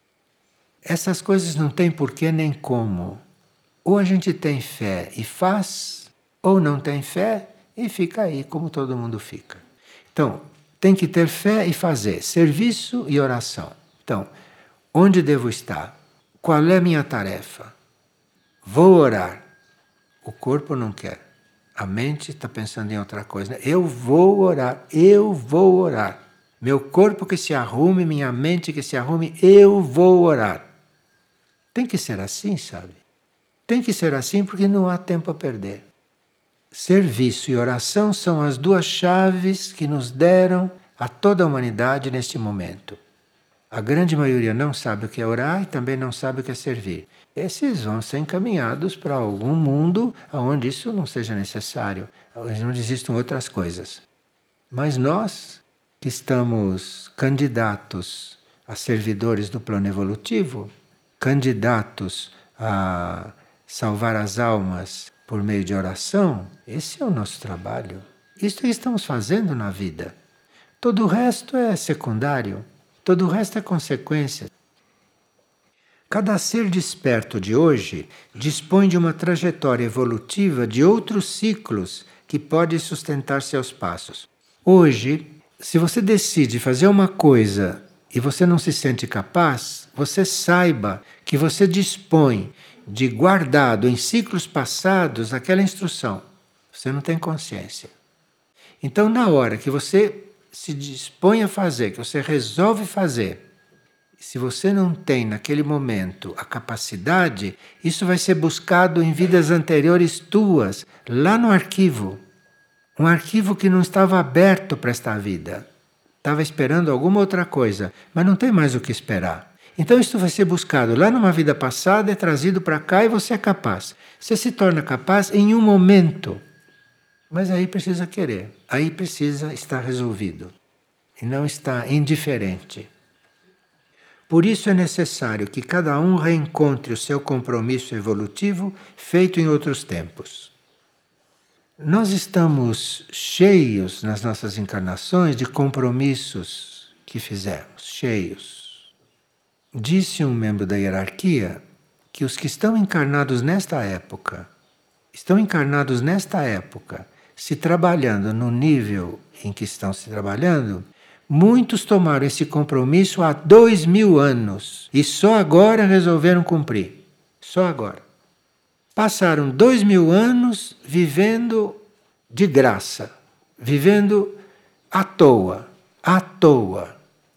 Essas coisas não têm porquê nem como. Ou a gente tem fé e faz, ou não tem fé e fica aí como todo mundo fica. Então, tem que ter fé e fazer serviço e oração. Então, onde devo estar? Qual é a minha tarefa? Vou orar. O corpo não quer. A mente está pensando em outra coisa. Eu vou orar. Eu vou orar. Meu corpo que se arrume, minha mente que se arrume, eu vou orar. Tem que ser assim, sabe? Tem que ser assim porque não há tempo a perder. Serviço e oração são as duas chaves que nos deram a toda a humanidade neste momento. A grande maioria não sabe o que é orar e também não sabe o que é servir. Esses vão ser encaminhados para algum mundo onde isso não seja necessário, onde existam outras coisas. Mas nós, que estamos candidatos a servidores do plano evolutivo, candidatos a salvar as almas por meio de oração, esse é o nosso trabalho. Isso é que estamos fazendo na vida. Todo o resto é secundário, todo o resto é consequência. Cada ser desperto de hoje dispõe de uma trajetória evolutiva de outros ciclos que pode sustentar seus passos. Hoje, se você decide fazer uma coisa e você não se sente capaz, você saiba que você dispõe de guardado em ciclos passados aquela instrução. Você não tem consciência. Então, na hora que você se dispõe a fazer, que você resolve fazer, se você não tem naquele momento a capacidade, isso vai ser buscado em vidas anteriores tuas, lá no arquivo. Um arquivo que não estava aberto para esta vida. Estava esperando alguma outra coisa, mas não tem mais o que esperar. Então isso vai ser buscado lá numa vida passada, é trazido para cá e você é capaz. Você se torna capaz em um momento. Mas aí precisa querer, aí precisa estar resolvido. E não estar indiferente. Por isso é necessário que cada um reencontre o seu compromisso evolutivo feito em outros tempos. Nós estamos cheios nas nossas encarnações de compromissos que fizemos, cheios. Disse um membro da hierarquia que os que estão encarnados nesta época, estão encarnados nesta época, se trabalhando no nível em que estão se trabalhando, muitos tomaram esse compromisso há dois mil anos e só agora resolveram cumprir. Só agora. Passaram dois mil anos vivendo de graça, vivendo à toa, à toa.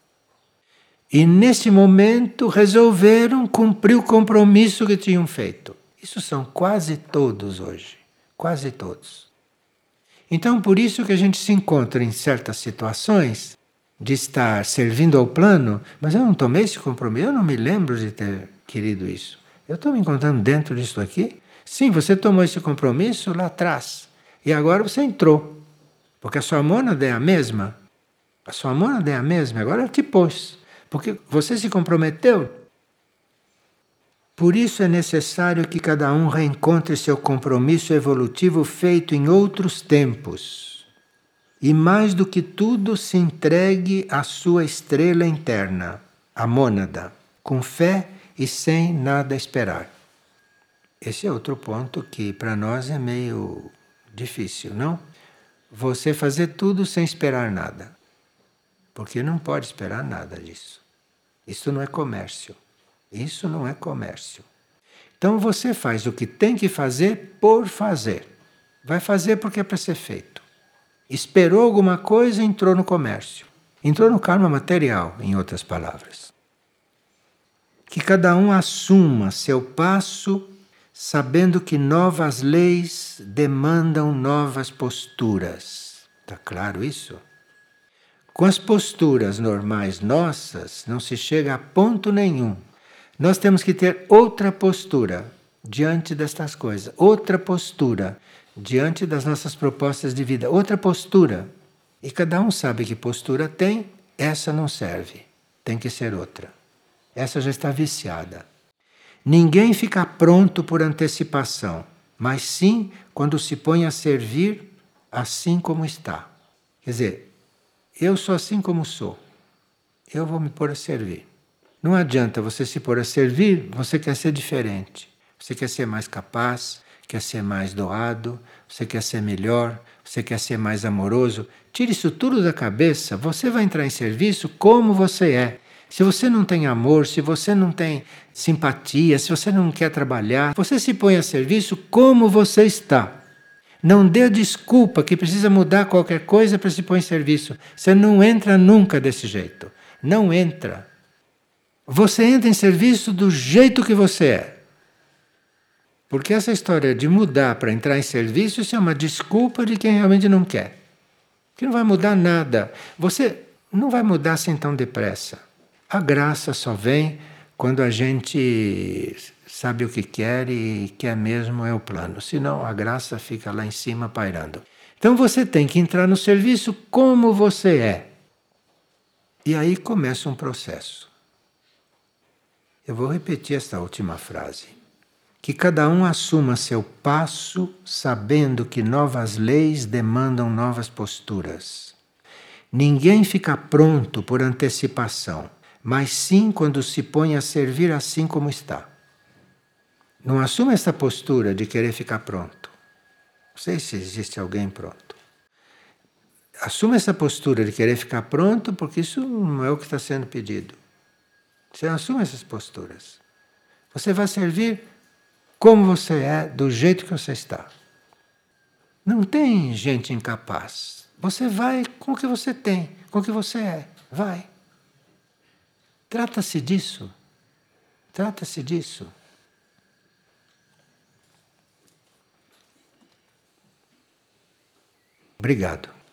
E nesse momento resolveram cumprir o compromisso que tinham feito. Isso são quase todos hoje, quase todos. Então por isso que a gente se encontra em certas situações de estar servindo ao plano, mas eu não tomei esse compromisso, eu não me lembro de ter querido isso. Eu estou me encontrando dentro disso aqui. Sim, você tomou esse compromisso lá atrás. E agora você entrou. Porque a sua mônada é a mesma. A sua mônada é a mesma, agora ela te pôs. Porque você se comprometeu. Por isso é necessário que cada um reencontre seu compromisso evolutivo feito em outros tempos. E mais do que tudo, se entregue à sua estrela interna, a mônada, com fé e sem nada esperar. Esse é outro ponto que para nós é meio difícil, não? Você fazer tudo sem esperar nada. Porque não pode esperar nada disso. Isso não é comércio. Isso não é comércio. Então você faz o que tem que fazer por fazer. Vai fazer porque é para ser feito. Esperou alguma coisa e entrou no comércio. Entrou no karma material, em outras palavras. Que cada um assuma seu passo, sabendo que novas leis demandam novas posturas. Está claro isso? Com as posturas normais nossas, não se chega a ponto nenhum. Nós temos que ter outra postura diante destas coisas, outra postura diante das nossas propostas de vida, outra postura. E cada um sabe que postura tem, essa não serve, tem que ser outra. Essa já está viciada. Ninguém fica pronto por antecipação, mas sim quando se põe a servir assim como está. Quer dizer, eu sou assim como sou, eu vou me pôr a servir. Não adianta você se pôr a servir, você quer ser diferente. Você quer ser mais capaz, quer ser mais doado, você quer ser melhor, você quer ser mais amoroso. Tire isso tudo da cabeça, você vai entrar em serviço como você é. Se você não tem amor, se você não tem simpatia, se você não quer trabalhar, você se põe a serviço como você está. Não dê a desculpa que precisa mudar qualquer coisa para se pôr em serviço. Você não entra nunca desse jeito. Não entra. Você entra em serviço do jeito que você é. Porque essa história de mudar para entrar em serviço, isso é uma desculpa de quem realmente não quer. Que não vai mudar nada. Você não vai mudar assim tão depressa. A graça só vem quando a gente sabe o que quer e quer mesmo é o plano. Senão a graça fica lá em cima pairando. Então você tem que entrar no serviço como você é. E aí começa um processo. Eu vou repetir esta última frase. Que cada um assuma seu passo, sabendo que novas leis demandam novas posturas. Ninguém fica pronto por antecipação, mas sim quando se põe a servir assim como está. Não assuma essa postura de querer ficar pronto. Não sei se existe alguém pronto. Assuma essa postura de querer ficar pronto, porque isso não é o que está sendo pedido. Você assume essas posturas. Você vai servir como você é, do jeito que você está. Não tem gente incapaz. Você vai com o que você tem, com o que você é. Vai. Trata-se disso. Trata-se disso. Obrigado.